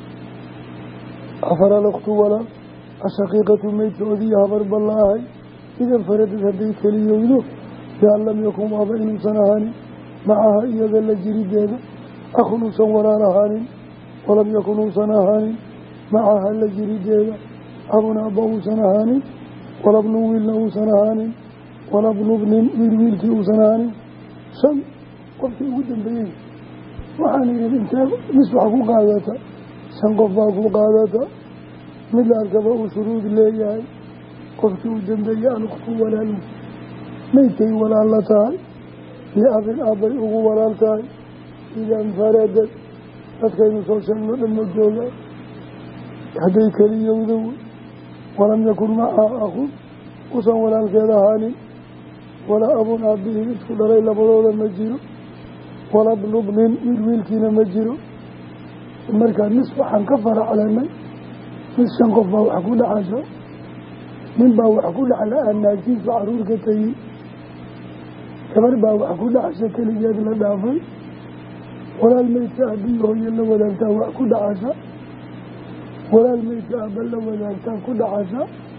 afar alukhtu walaal ashaqiiqatu maydka odiya habar balla ahay idan faradad hadday keliyowdo bian lam yakun waaba inuusan ahaanin macaha iyada la jirideeda akhun uusan walaal ahaanin walam yakun uusan ahaanin macaha la jirideeda abun abba uusan ahaanin walabnu wiilna uusan ahaanin walabnu bnin wiil wiilkii uusan ahaanin shan qofkii ugu dambeeyey waxaan idhi intee nis wax ku qaadata shan qof baa ku qaadata mid la arkaba uu shuruud leeyahay qofkii u dambeeyey alukhtu walaalu maydkay walaal la tahay liabin aabbay ugu walaal tahay idan faradad dadkaynu soo sheegno dhan ma jooga hadday keliyowdo walam yakun macaha akhun usan walaalkeed ahaanin walaa abun aabbihii isku dhalay labadooda ma jiro walaa bnu bnin wiil wiilkiina ma jiro markaa nis waxaan ka faraclanay nis shan qof baa wax ku dhaxasha nin baa wax ku dhaxla aan naagtiisu caruur ka tegin gabar baa wax ku dhaxasha keligeed la dhaafay walaal maydka aabbiyi hooye la wadaagtaa wax ku dhaxasha walaal maydka aabba la wadaagtaa ku dhaxasha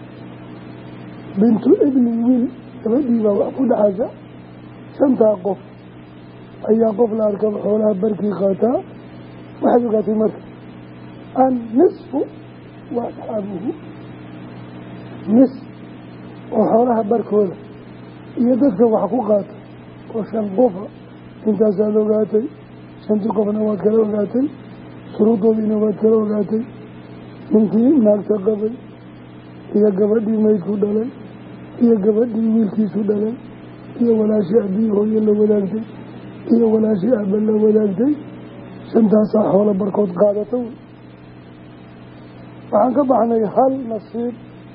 bintu ibni wiil gabadhii baa wax ku dhaxasha shantaa qof ayaa qof la arkaba xoolaha barkii qaataa waxaad ogaatay marka an nisfu wa asxaabuhu nis oo xoolaha barkooda iyo dadka wax ku qaata oo shan qofa intaasaad ogaatay shantii qofna waad kala ogaatay shuruudoodiina waad kala ogaatay ninkii naagta qabay iyo gabadhii maydku dhalay iyo gabadhii wiilkiisu dhalay iyo walaashii aabbiyi hooye la wadaagtay iyo walaashii aabba la wadaagtay shantaasaa xoolo barkood qaadata wey waxaan ka baxnay hal nasiib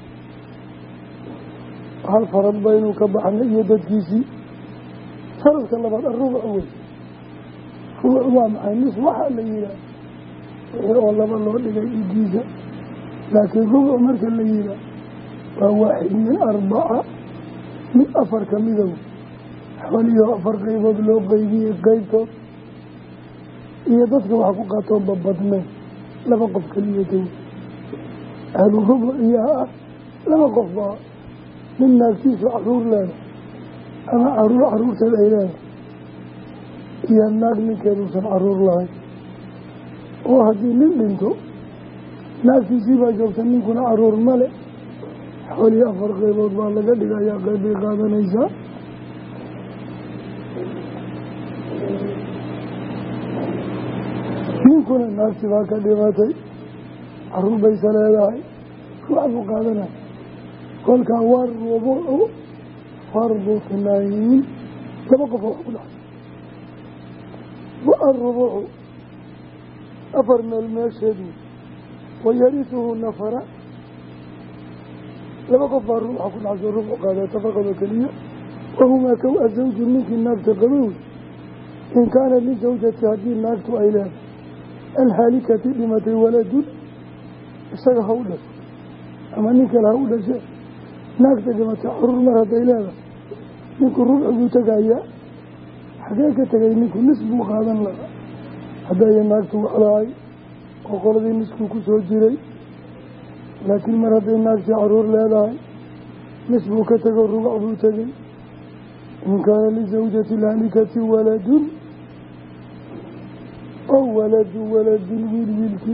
hal farad baynu ka baxnay iyo dadkiisii faradka labaad arubuc wey rubuc waa maxay nis waxaa la yihaa wixii oo laba loo dhigay idiisa laakiin rubuc marka la yihaa waa waaxid min arbaca mid afar ka midow xoolihii afar qaybood loo qaybiyey qeybtood iyo dadka wax ku qaatoon babadneen laba qof keliyata ahlu rubuc iyaa ah laba qof baa nin naagtiisu caruur leeda ama caruur caruurteed ay leeda iyo naag ninkeeduusan caruur lahayn oo haddii nin dhinto naagtiisii baa joogta ninkuna caruur male xoolihii afar qaybood baa laga dhigayaa qayb bay qaadanaysaa ninkuna naagti baa ka dhimatay caruur bayse leedahay ruuxa buu qaadanaya kolkaa waa rubucu fardu tnayn laba qof wax ku dhaxay wa arubucu afar meel meesheedu ويرثه النفر لما قفى الروح كل عز الروح قال تفقد كلية وهما كو الزوج منك الناقة قبول إن كان لزوجة هذه الناقة أيلان الهالكة لمة ولد استغى هودا أما نك الهودا شيء ناقة لمة حرر مرة أيلان نك الروح بتقايا حقيقة تقايا نك نسب مقادا لها هذا الناقة وحلاي وقال ذي نسب كسو جري لكن مرة الناقة حرر لها نسب كتقى الروح بتقايا إن كان لزوجة الهالكة ولد أو ولد ولد ويل ويلكي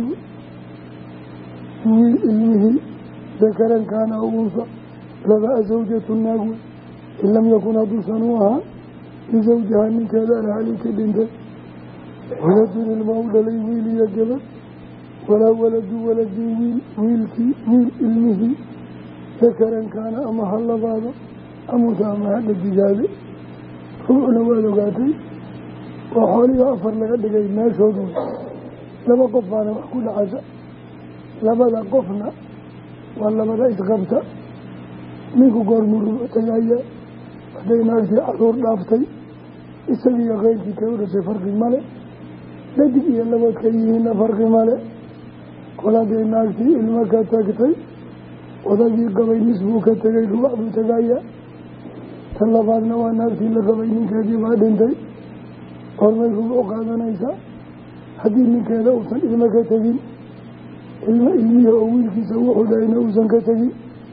ويل إلمه ذكرا كان أو أنثى لبأ زوجة الناقة إن لم يكن أبو سنوها لزوجها من كذا الهالك بنت ولد المولى لي ويل يجب ولا ولد ولد ويل ويلكي ويل إلمه ذكرا كان أما هل بعض أم سامها الدجاج ربعنا والوقاتي وحولي أفر لقد قيدنا شهدون لما قفنا وحكول عزا لما قفنا ولا بدا إسقبتا منكو قرم الربع تجايا فدينا في عطور لافتي إساقيا غيرتي كورة فرق المالي لدي إيا لما تكيهنا فرق المالي ولا دينا في المكا تاكتي وذاكي قبي نسبوك تجايد وعضو تجايا تلفادنا وناكتي لقبي نكادي بعدين hormay rubuc qaadanaysa haddii ninkeeda uusan ilmo ka tegin ilmo ilmihi oo wiilkiisa wuxuu dhahayna uusan ka tegin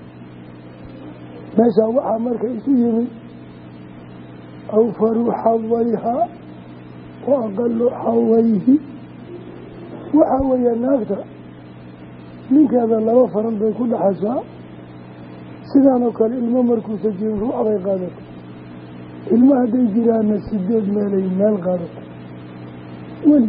meeshaa waxaa marka isu yimid awfaru xawayhaa wa aqalu xawayhi waxaa weeya naagta ninkeeda laba faran bay ku dhaxaysaa sidaanoo kale ilmo markuusa jirin ruuc bay qaadata ilma hadday jiraana sideed meelay meel qaadato weli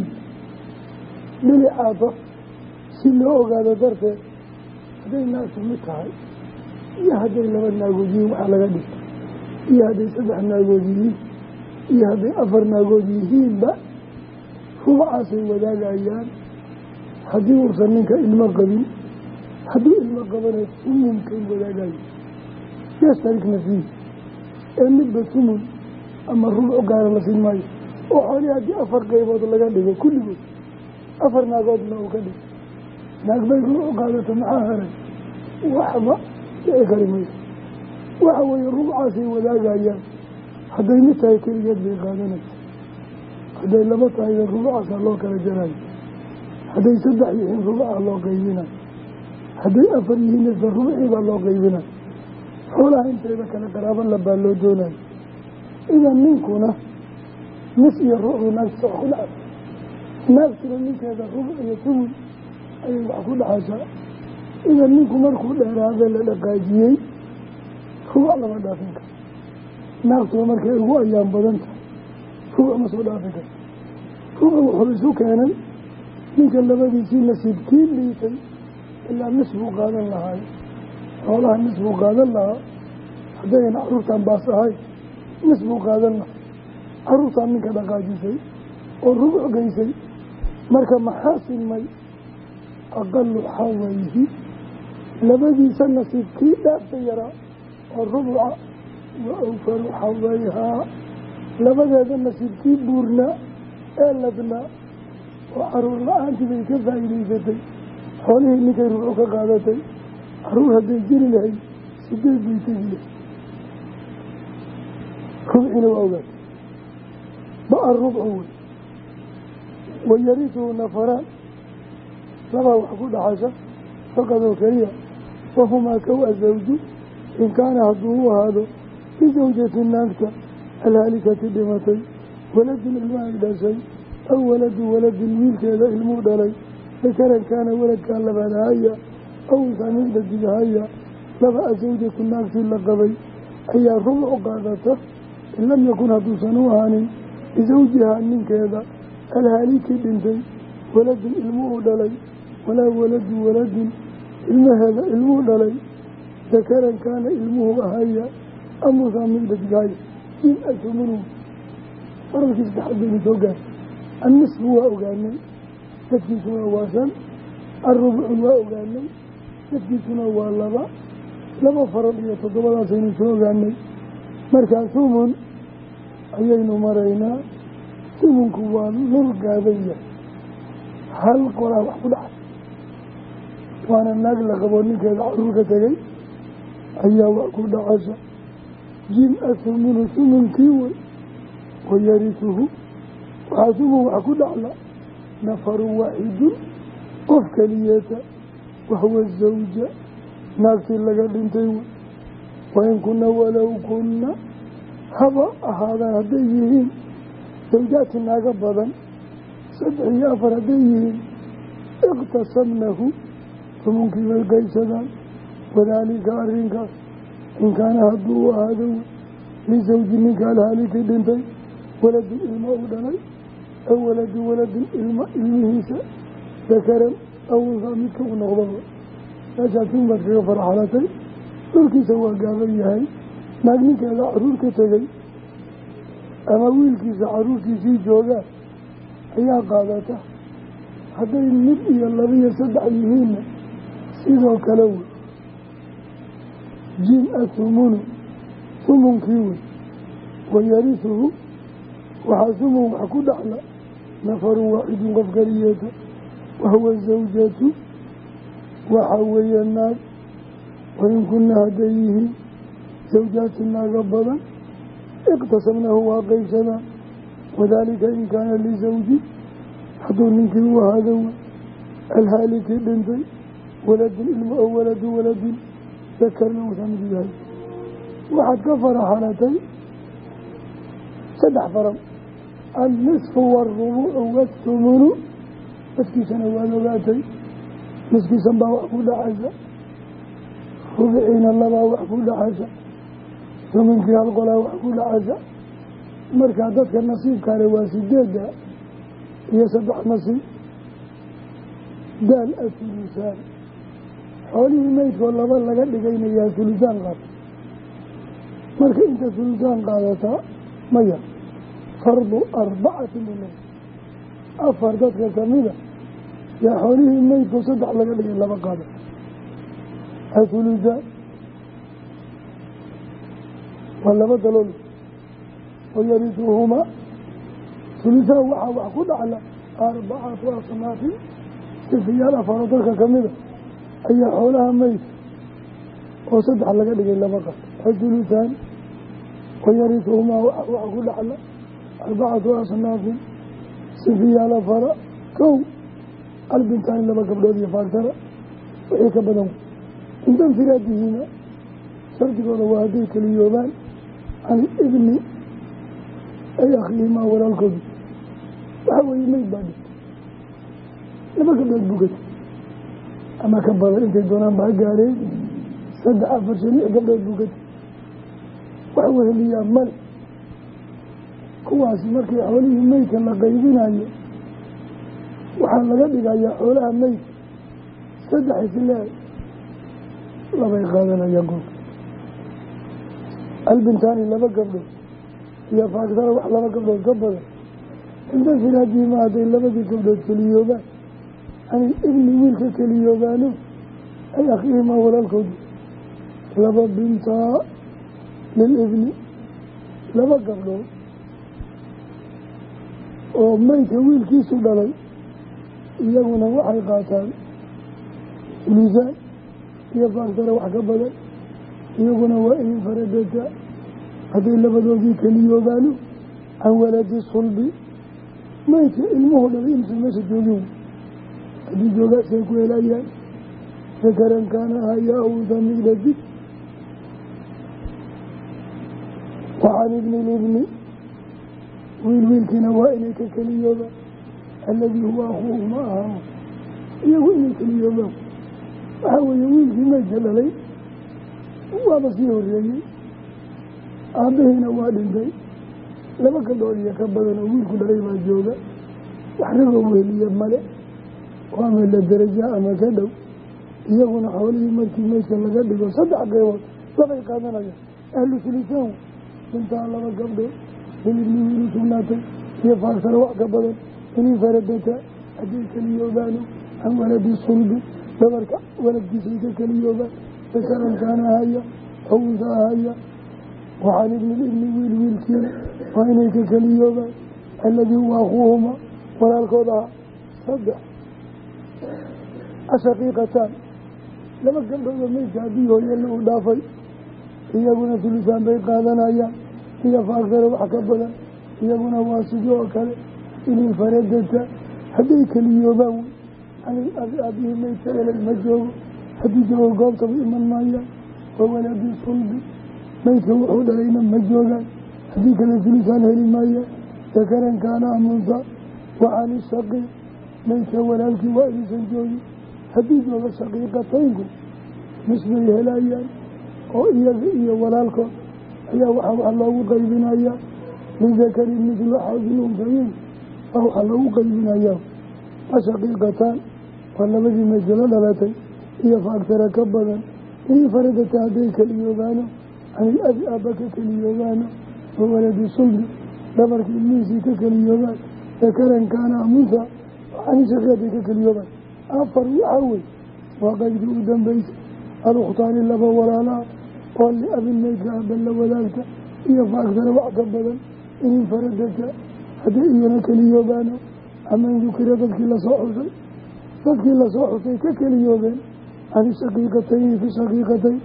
dhilicaada si loo ogaado darteed hadday naagtu mid tahay iyo hadday laba naagood yihiin waxaa laga dhigta iyo hadday saddex naagood yihiin iyo hadday afar naagood yihiinba ruucaasay wadaagayaan haddii uusan ninka ilmo qabin hadduu ilmo qabana sumunkay wadaagayo yastarikna fiih ee midba sumun ama rubuc gaara la siin maayo oo xoolii haddii afar qaybood laga dhigo kulligood afar naagoodna uu ka dhigo naag bay rubuc qaadato maxaa haray waxba dhici kari mayso waxa weeye rubucaasay wadaagayaan hadday mid tahay keligeed bay qaadanaysa hadday laba tahayna rubucaasaa loo kala jarayo hadday saddex yihiin rubucaa loo qaybinayo hadday afar yihiin isla rubuciibaa loo qaybinayo xoolaha inteeda kale qaraabo labaa loo doonayo idan ninkuna nis iyo ruuxdu naagta wax ku dhacay naagtuna ninkeeda rubuc iyo sumun ayay wax ku dhacaysaa idan ninku markuu dheeraada la dhaqaajiyey rubuc lama dhaafin karo naagtuna markay ugu ayaan badan tahay rubuc ma soo dhaafin karo rubuc wuxuu isu keenay ninka labadiisii nasiibkii liitay ilaa nis buu qaadan lahaay xoolaha nis buu qaadan lahaa haddayna carruurtan baas ahay nis buu qaadan lahaa carruurtaan ninka dhaqaajisay oo rubuc geysay marka maxaa sinmay aqalu xawayhi labadiisa nasiibkii dhaafta yaraa oo rubuca wa awfaru xawayhaa labadeeda nasiibkii buurnaa ee ladnaa oo caruur la-aantii bay ka faa'iidaysatay xoolihii ninkay rubuc ka qaadatay caruur hadday jiri lahayd sideed bay tegi lahayd rubcina waa ogaatay ba-a rubcu wey wayarisuhu nafaraan labaa wax ku dhaxasha faqadoo keliya wahumaa kow azawju in kaana hadduu u ahaado lisawjati naagta alhaalikati dhimatay waladun ilma ay dhashay aw waladu waladin wiilkeeda ilmuu dhalay dakaran kaana waladkaa labaadahaya aw insaamida digahaya laba asawjatu naagtii la qabay ayaa rubuc qaadata in lam yakun hadduusan u ahaanin lisawjihaa ninkeeda alhaalikii dhintay waladun ilmuhu dhalay walaa waladu waladin ilmaheeda ilmuhu dhalay dakaran kaana ilmuhu ahaya amusaa midda digahaya in asumunu faralkii saddexaad baynu soo gaar annisfu waa ogaanay dadkiisu waa waasan الربع وأغاني نفسنا واللبا لما فرض يتضبط سنسوه عني مركز ثمن أيين مرينا ثمن كوان نرقى بيه هل قرى وحفظ وانا الناقل قبولني كذا عروك تغي أيها وأكود عشا جيم أثمن ثمن كيوي ويرثه وحاسمه وأكود على نفر واحد قف كليته وهو الزوجة ناقل لقد انتهوا وإن كنا ولو كنا هذا هذا هديهم زوجات الناقبضا سبعي أفر هديهم اقتسمنه فممكن القيسنا وذلك أرنك إن كان هدوه هذا لزوج منك الهالك دنتي ولد الماء دني أو ولد ولد الماء المهيسة ذكرا أو ضامتك ونغضبه لا شاكين بك فرحالتي تركي سوى قابل هاي ناقنك إلى عرورك تغي أما ويلكي سعرورك سي جوغا أيها قادته حتى النبي الذي يسدع يهين سيدو كلوه جيم أثمن ثمن كيوي ويرثه وحاسمه وحكود على نفر واحد غفقريته وهو الزوجة وحوي الناس وإن كنا هديه زوجات الناقبضا اقتسمناه واقيسنا وذلك إن كان لزوجي حضور منك وهذا الهالك بنتي ولد الإلم أو ولد ولد ذكرنا وسامد ذلك واحد كفر حالتي سبع فرم النصف والربع والثمن مسكي سنوات ذاتي مسكي سنبا وحفول عزا ربعين الله وحفول عزا ثمن كي القلا وحفول عزا مركا دادك النصيب كان واسدادا هي سبع نصيب دال الثلثان حولي ميت والله بل لقد لقينا يا ثلثان قاد مركا انت ثلثان قادتا ميا فرض أربعة منهم أفردتك كميدة يا حوليه الميت وصدح لك لك إلا بقادة الثلثان ولا بدلوا ويرثهما ثلثان وحا وحكود على أربعة أصناف سفيان أفردتك كميدة أي حولها ميت وصدح لك لك إلا بقادة الثلثان ويرثهما وحكود على أربعة أصناف سفيان فرق كو البنتان لما قبلوا ذي فاكتر وحيك بدهم انت انفرادهما شرطك ولو هديك اليومان عن ابن أي أخيهما ولا الكذب وحاول يميت بعد لما قبلوا البقت أما كبر انت دونان بحقاري سدع فرشني قبلوا البقت وحاول لي أمال kuwaasi markay xoolihii meydka la qaybinayo waxaa laga dhigayaa xoolaha meydka saddex isleey labay qaadanayaan golka albintaani laba gabdhood iyo faaktara wax laba gabdhood ka badan inta firaadiima hadday labadii gabdhood keliyoobaan ani ibni wiilka keliyoobaano ay akhihimaa walaalkoodu laba bintaa lilibni laba gabdhood oo meydka wiilkiisu dhalay iyaguna waxay qaataan ثلثان iyo faaktara wax ka badan iyaguna waa in faradata hadday labadoodii keliyoobaano can waladi sulbi meydka ilmuhu dhalay imsa meesha joogin haddii joogaasay ku helayaan dakaran kaana haya awda miladig wacan ibni libni wiil wiilkiina waa inay ka keliyoobaan alladii huwa akhuuhu ma ahaa iyagu inay keliyoobaan waxaa weeye wiilkii meydka dhalay waaba sii horreeyey aabbahiina waa dhintay laba gabdhood iyo ka badan oo wiilku dhalay baa jooga wax ragoo weheliya male waa meela daraja ama ka dhow iyaguna xoolihii markii meydka laga dhigo saddex qeybood labay qaadanayaan ahlu sulisaan intaa laba gabdhood hilibni wiilu sugnaatay iyo faaktara wax ka badan inay faradata hadday keliyoobaano can waladi sulbi dhabarka waladkiisay ka keliyoobaan dakaran kaana ahaya aw unsa ahaya wacan ibni libni wiil wiilkiina waa inay ka keliyoobaan alladii huwa akhuuhuma walaalkood aha saddex ashaqiiqataan laba gabdhoodoo meydka haddii hooyana uu dhaafay iyaguna tulisaan bay qaadanayaan iyo faaktaro wax ka badan iyaguna waa sidoo oo kale inin faradata hadday keliyoobaan wey ani aabihii meydka elay ma joogo haddii joogo goobtaba iman maayaan wa waladi sulbi meydka wuxuu dhalayna ma joogaan haddii kale tulisaan heli maayaan dakaran kaana amunsa wacani shaqiiq meydka walaalkii waa idiisan joogin haddii jooga shaqiiqataynku misbay helayaan oo iyaga iyo walaalkood ayaa waxaa wax loogu qaybinayaa lidakari midlu xadil unsayiin waa waxaa loogu qaybinayaa ashaqiiqataan waa labadii meydkala dhalatay iyo faaktara ka badan inay faradata hadday keliyoobaano anil abi aabba ka keliyoobaano wa waladi sulbi dhabarka ilmihiisii ka keliyoobaan dakaran kaana amunsa waxani shaqi hadday ka keliyoobaan afar waxaa wey waa qaybkii u dambaysay alukhtaani laba walaalaa oo liabin meydka aabba la wadaagta iyo faaktara wax ka badan inin faradata hadday iyana keliyoobaano aman dukira dadkii lasoo xusay dadkii lasoo xusay ka keliyoobeen cani shaqiiqatayni fi shaqiiqatayn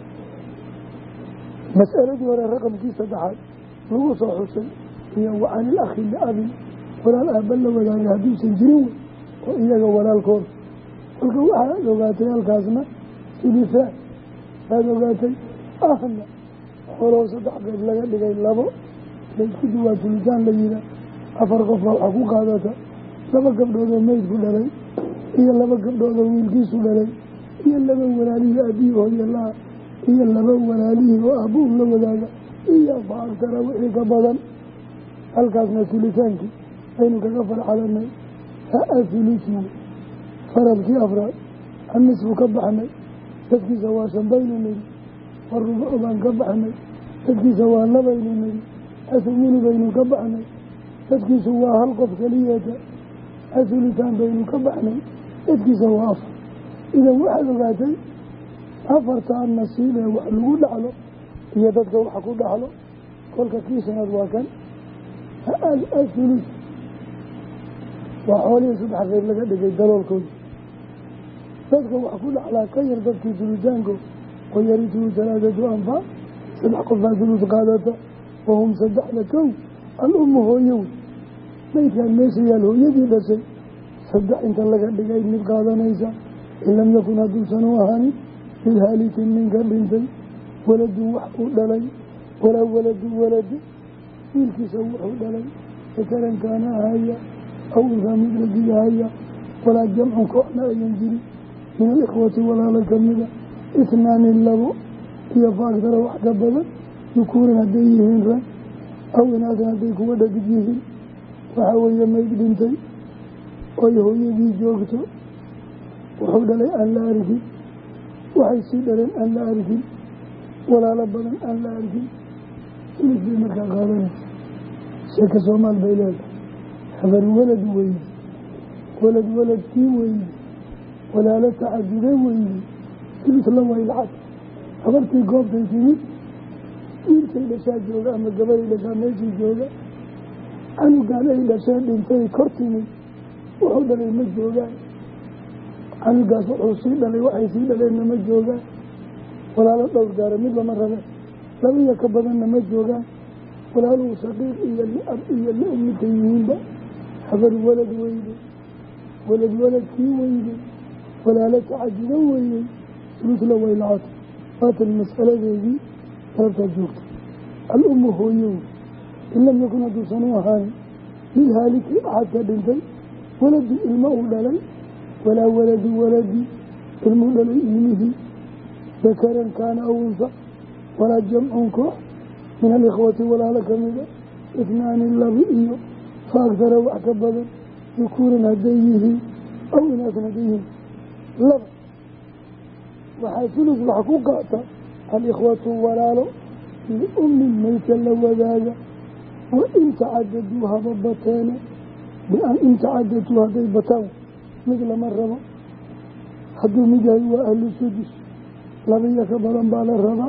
mas'aladii hore raqamkii saddexaad lagu soo xusay iyo wa canil akhi liabin walaal aabba la wadaagay hadduusan jirin wey oo iyaga walaalkooda kolka waxaad ogaatay halkaasna sulisaan aada ogaatay ahna xooloo saddex qayb laga dhigay labo laysku duwaa sulisaan la yihaa afar qof baa waxaa ku qaadata laba gabdhoodoo meydku dhalay iyo laba gabdhoodoo wiilkiisu dhalay iyo laba walaalihii aabihii hooye la-a iyo laba walaalihii oo aabbuun la wadaaga iyo faaktara wixii ka badan halkaasna sulisaankii aynu kaga farxalanay ha-asulusu faradkii afraad annisfu ka baxnay dadkiisa waa shan baynu niri warubucu baan ka baxnay dadkiisa waa labaynu niri asumuni baynu ka baxnay dadkiisu waa hal qof keliyata asulisaan baynu ka baxnay dadkiisa waa afar idan waxaad ogaatay afartaa nasiib ee wax lagu dhaxlo iyo dadka waxa ku dhaxlo kolka kii shanaad waa kan asulus waa xoolihii saddex qayb laga dhigay daloolkooda dadka wax ku dhaxlaa ka yar dadkii sulusaanko oo yarituhu salaadatu anfaa saddex qofbaa sulus qaadata wahum saddexda kow al-ummu hooyo wey meydkaan meesha yaal hooyadii dhashay saddex inta laga dhigay mid qaadanaysa in lam yakun hadduusan u ahaanin lilhaalikin ninka dhintay waladun wax uu dhalay walaa waladu waladi wiilkiisa wuxuu dhalay dakaran kaana ahaya aw unsaa mid ragiyahaya walaa jamcun kooxna ayan jirin min alikhwati walaala kamida itnaani labo iyo faaktara wax ka badan dukuuran hadday yihiin rag aw inaasan hadday kuwa dhadig yihiin waxaa weeye mayd dhintay oy hooyadii joogto wuxuu dhalay aan la arkin waxay sii dhaleen aan la arkin walaalo badan aan la arkin sulis bay markaa qaadanaysa sheeka soomaal bay leedahay habar walad weydi walad waladkii weydi walaalo tacaduda weydi sulis la waylcad habartii goobtay timid wiilkay dhashaa jooga ama gabaday dhashaa meeshii jooga canugaan ay dhasheen dhintay kor timid wuxuu dhalay ma joogaan canugaas wuxuu sii dhalay waxay sii dhaleenna ma joogaan walaalo dhowr gaara mid lama rabe labaiyo ka badanna ma joogaan walaaluhu shaqiiq iyo liab iyo li-um midka yihiinba habar walad weyde walad waladkii weyde walaalo tacaduda weeyey sulusla waylacad waatan mas'aladeedii sababtaa joogta al-ummu hooyow in lam yakun hadduusan u ahaanin lilhaaliki axadka dhintay waladu ilmo uu dhalay walaa waladu waladi ilmuu dhalay ilmihii dakaran kaana aw unsa walaa jamcun koox min alikhwati walaalo kamida itnaani labi iyo faaktara wax ka badan dukuuran hadday yihiin aw inaasan hadday yihiin laba waxaa sulus wax ku qaata alikhwatu walaalo liummin meydka la wadaaga wa in tacadaduu haba bateene bian in tacadaduu hadday bataan mid lama rabo hadduu mid yahay waa ahlu sudus labaiyo ka badan baa la rabaa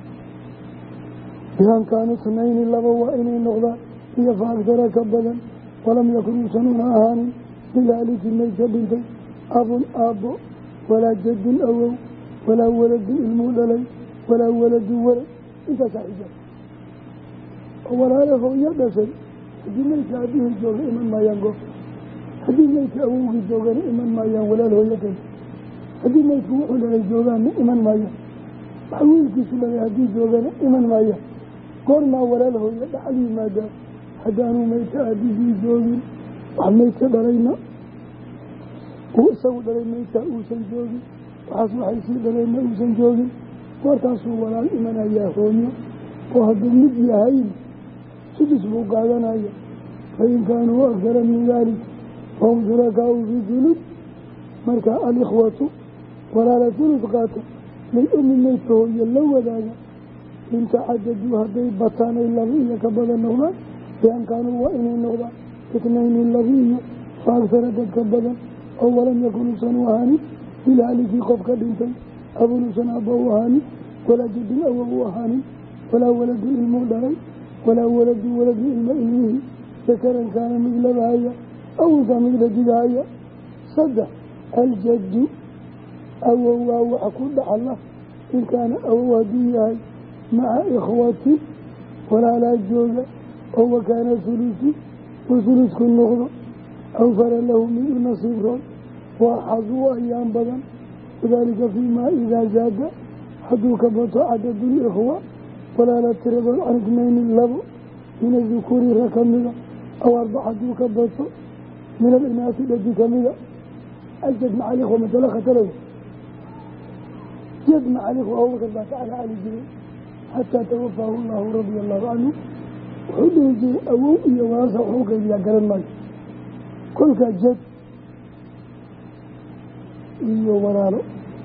bian kaanu itnayni laba waa inay noqdaan iyo fa agtara ka badan walam yakun uusanuuna ahaanin lilaaliki mayd ka dhintay abun aabbo walaa jadun awow walaa waladun ilmuu dhalay walaa waladun walad intaasaa xijaab oo walaala hooyo dhashay haddii maydka aabihii jooga iman maayaan goof haddii maydka awowgii joogana iman maayaan walaal hooyo dhashay haddii maydku wuxuu dhalay joogaanna iman maayaan wax wiilkiisu dhalay haddii joogana iman maayaan goormaa walaal hooyo dhaxal yimaadaa haddaanuu maydka aabihii joogin wax maydka dhalayna uu isagu dhalay maydka uusan joogin waxaas waxay sii dhaleenna uusan joogin markaasuu walaal imanayaa hooyo oo hadduu mid yahayn sudus buu qaadanaya fain kaanuu akara min daalik fahum shurakaau fii hulud marka alikhwatu walaala hulud qaata lilummi maydka hooyo la wadaaga in tacadaduu hadday bataan ay laba iyo ka badan noqdaan bian kaanuu waa inay noqdaan itnayni laba iyo fa agsara dad ka badan oo walam yakun usan u ahaanin bilaalikii qof ka dhintay abunuusan abba u ahaanin walaa jadin awow u ahaanin walaa waladun ilmuu dhalay walaa waladun waladun ilma ilmihii dakaran kaana mid labahaya awuntaa mid dhadigahaya saddex aljaddu awow waa wax ku dhaxla in kaana awow hadduu yahay maca ikhwatin walaalaa jooga oo wakaana hulusu uu hulusku noqdo awfara lahu mid u nasiib roon waaxaduu ayaan badan wadaalika fiimaa idaa zaada hadduu ka bato cadadu likhwa walaala tiradood can itnayni labo min adukuuri ra ka mida aw arbac hadduu ka bato min alinaasi dhadi ka mida aljad maca alikhwa masale khatalow jad maca alikhwa abubakar baa ka calacali jiray xataa tawafaahu allahu radia allahu canhu wuxuu dhihi jiray awow iyo walaasha waxu qaybiyaa garan maayo kolkaa jad iyo walaalo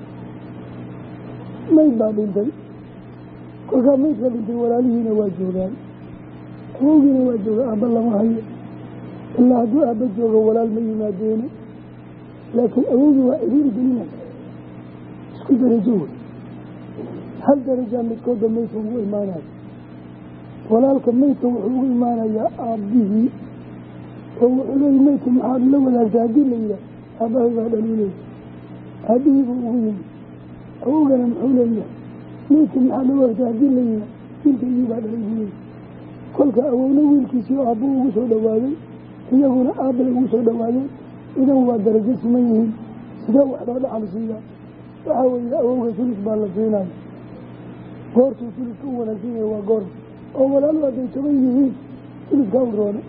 mayd baa dhintay kolkaa maydka dhintay walaalihiina waa joogaan awowgiina waa jooga aabba lama hayo ilaa hadduu aabba joogo walaal ma yimaadeene laakiin awowgii waa cidhiiri gelinaya isku darajo wey hal darajaa midkooda maydka ugu imaanayo walaalka maydka wuxuu ugu imaanayaa aabbihii oo wuxuu leeyay maydka maxaad la wadaagtay haddii la yidhaah aabbahay baa dhaluuleya aabihii buu ugu yimi awowgana muxuu leeyahay maydka maxaad la wadaagtay haddii la yidhaah wiilkaygii baa dhalay buu leeyay kolka awowna wiilkiisii oo aabbu ugu soo dhawaaday iyaguna aabbay ugu soo dhawaadeen idan waa darajo siman yihiin sidee wax loo dhaxal siiyaa waxaa weeye awowga sulus baa la siinaya goortuu suluska u wanaagsan yahay waa goor oo walaalu hadday toban yihiin suluskaa u roona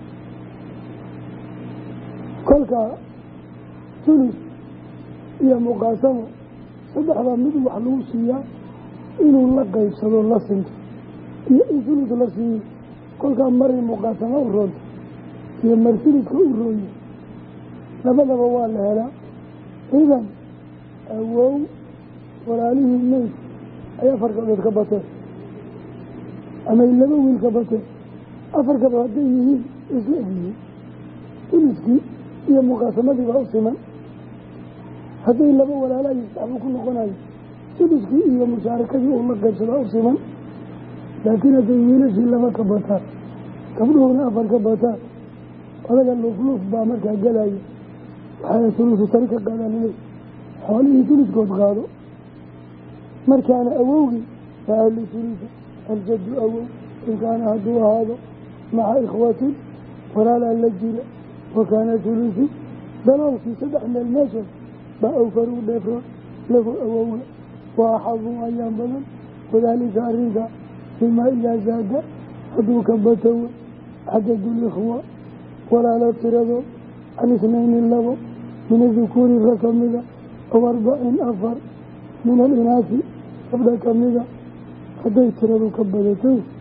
kolkaa sulus iyo muqaasamo saddexdaa mid wax lagu siiyaa inuu la qaybsado la sinto iyo in sulus la siiyo kolkaa maray muqaasamo u roonta iyo mar suluska u rooye labadaba waa la helaa idan awow walaalihii meyd ay afar gabdhood ka bateen amay laba wiil ka bateen afar gabdhood hadday yihiin isla egyihiin suluskii iyo muqaasamadii baa u siman hadday laba walaalayi saxbuu ku noqonayo suluskii iyo mushaarakadii uu la qaybsadaa u siman laakiin hadday wiilashii laba ka bataan gabdhuhuna afar ka bataan odaga luufluuf baa markaa gelaya waxaa sulusu tari ka qaadaaliley xoolihii suluskood qaado markaana awowgii fa ahlu sulusa aljaddu awow in kaana hadduu ahaado maca ikhwatin walaalaa la jira wakaana sulusu daloolkii saddex meel meesha baa awfaruu dheefroon lahu awowga waaxaduu ayaan badan wadaalika arrinka fimaa idaa zaada hadduu ka batowa cadadul-ikhwa walaalo tiradood can isnayni labo min adukuuri ra ka mida aw arbacin afar min alinaasi gabdha ka mida hadday tiradu ka badato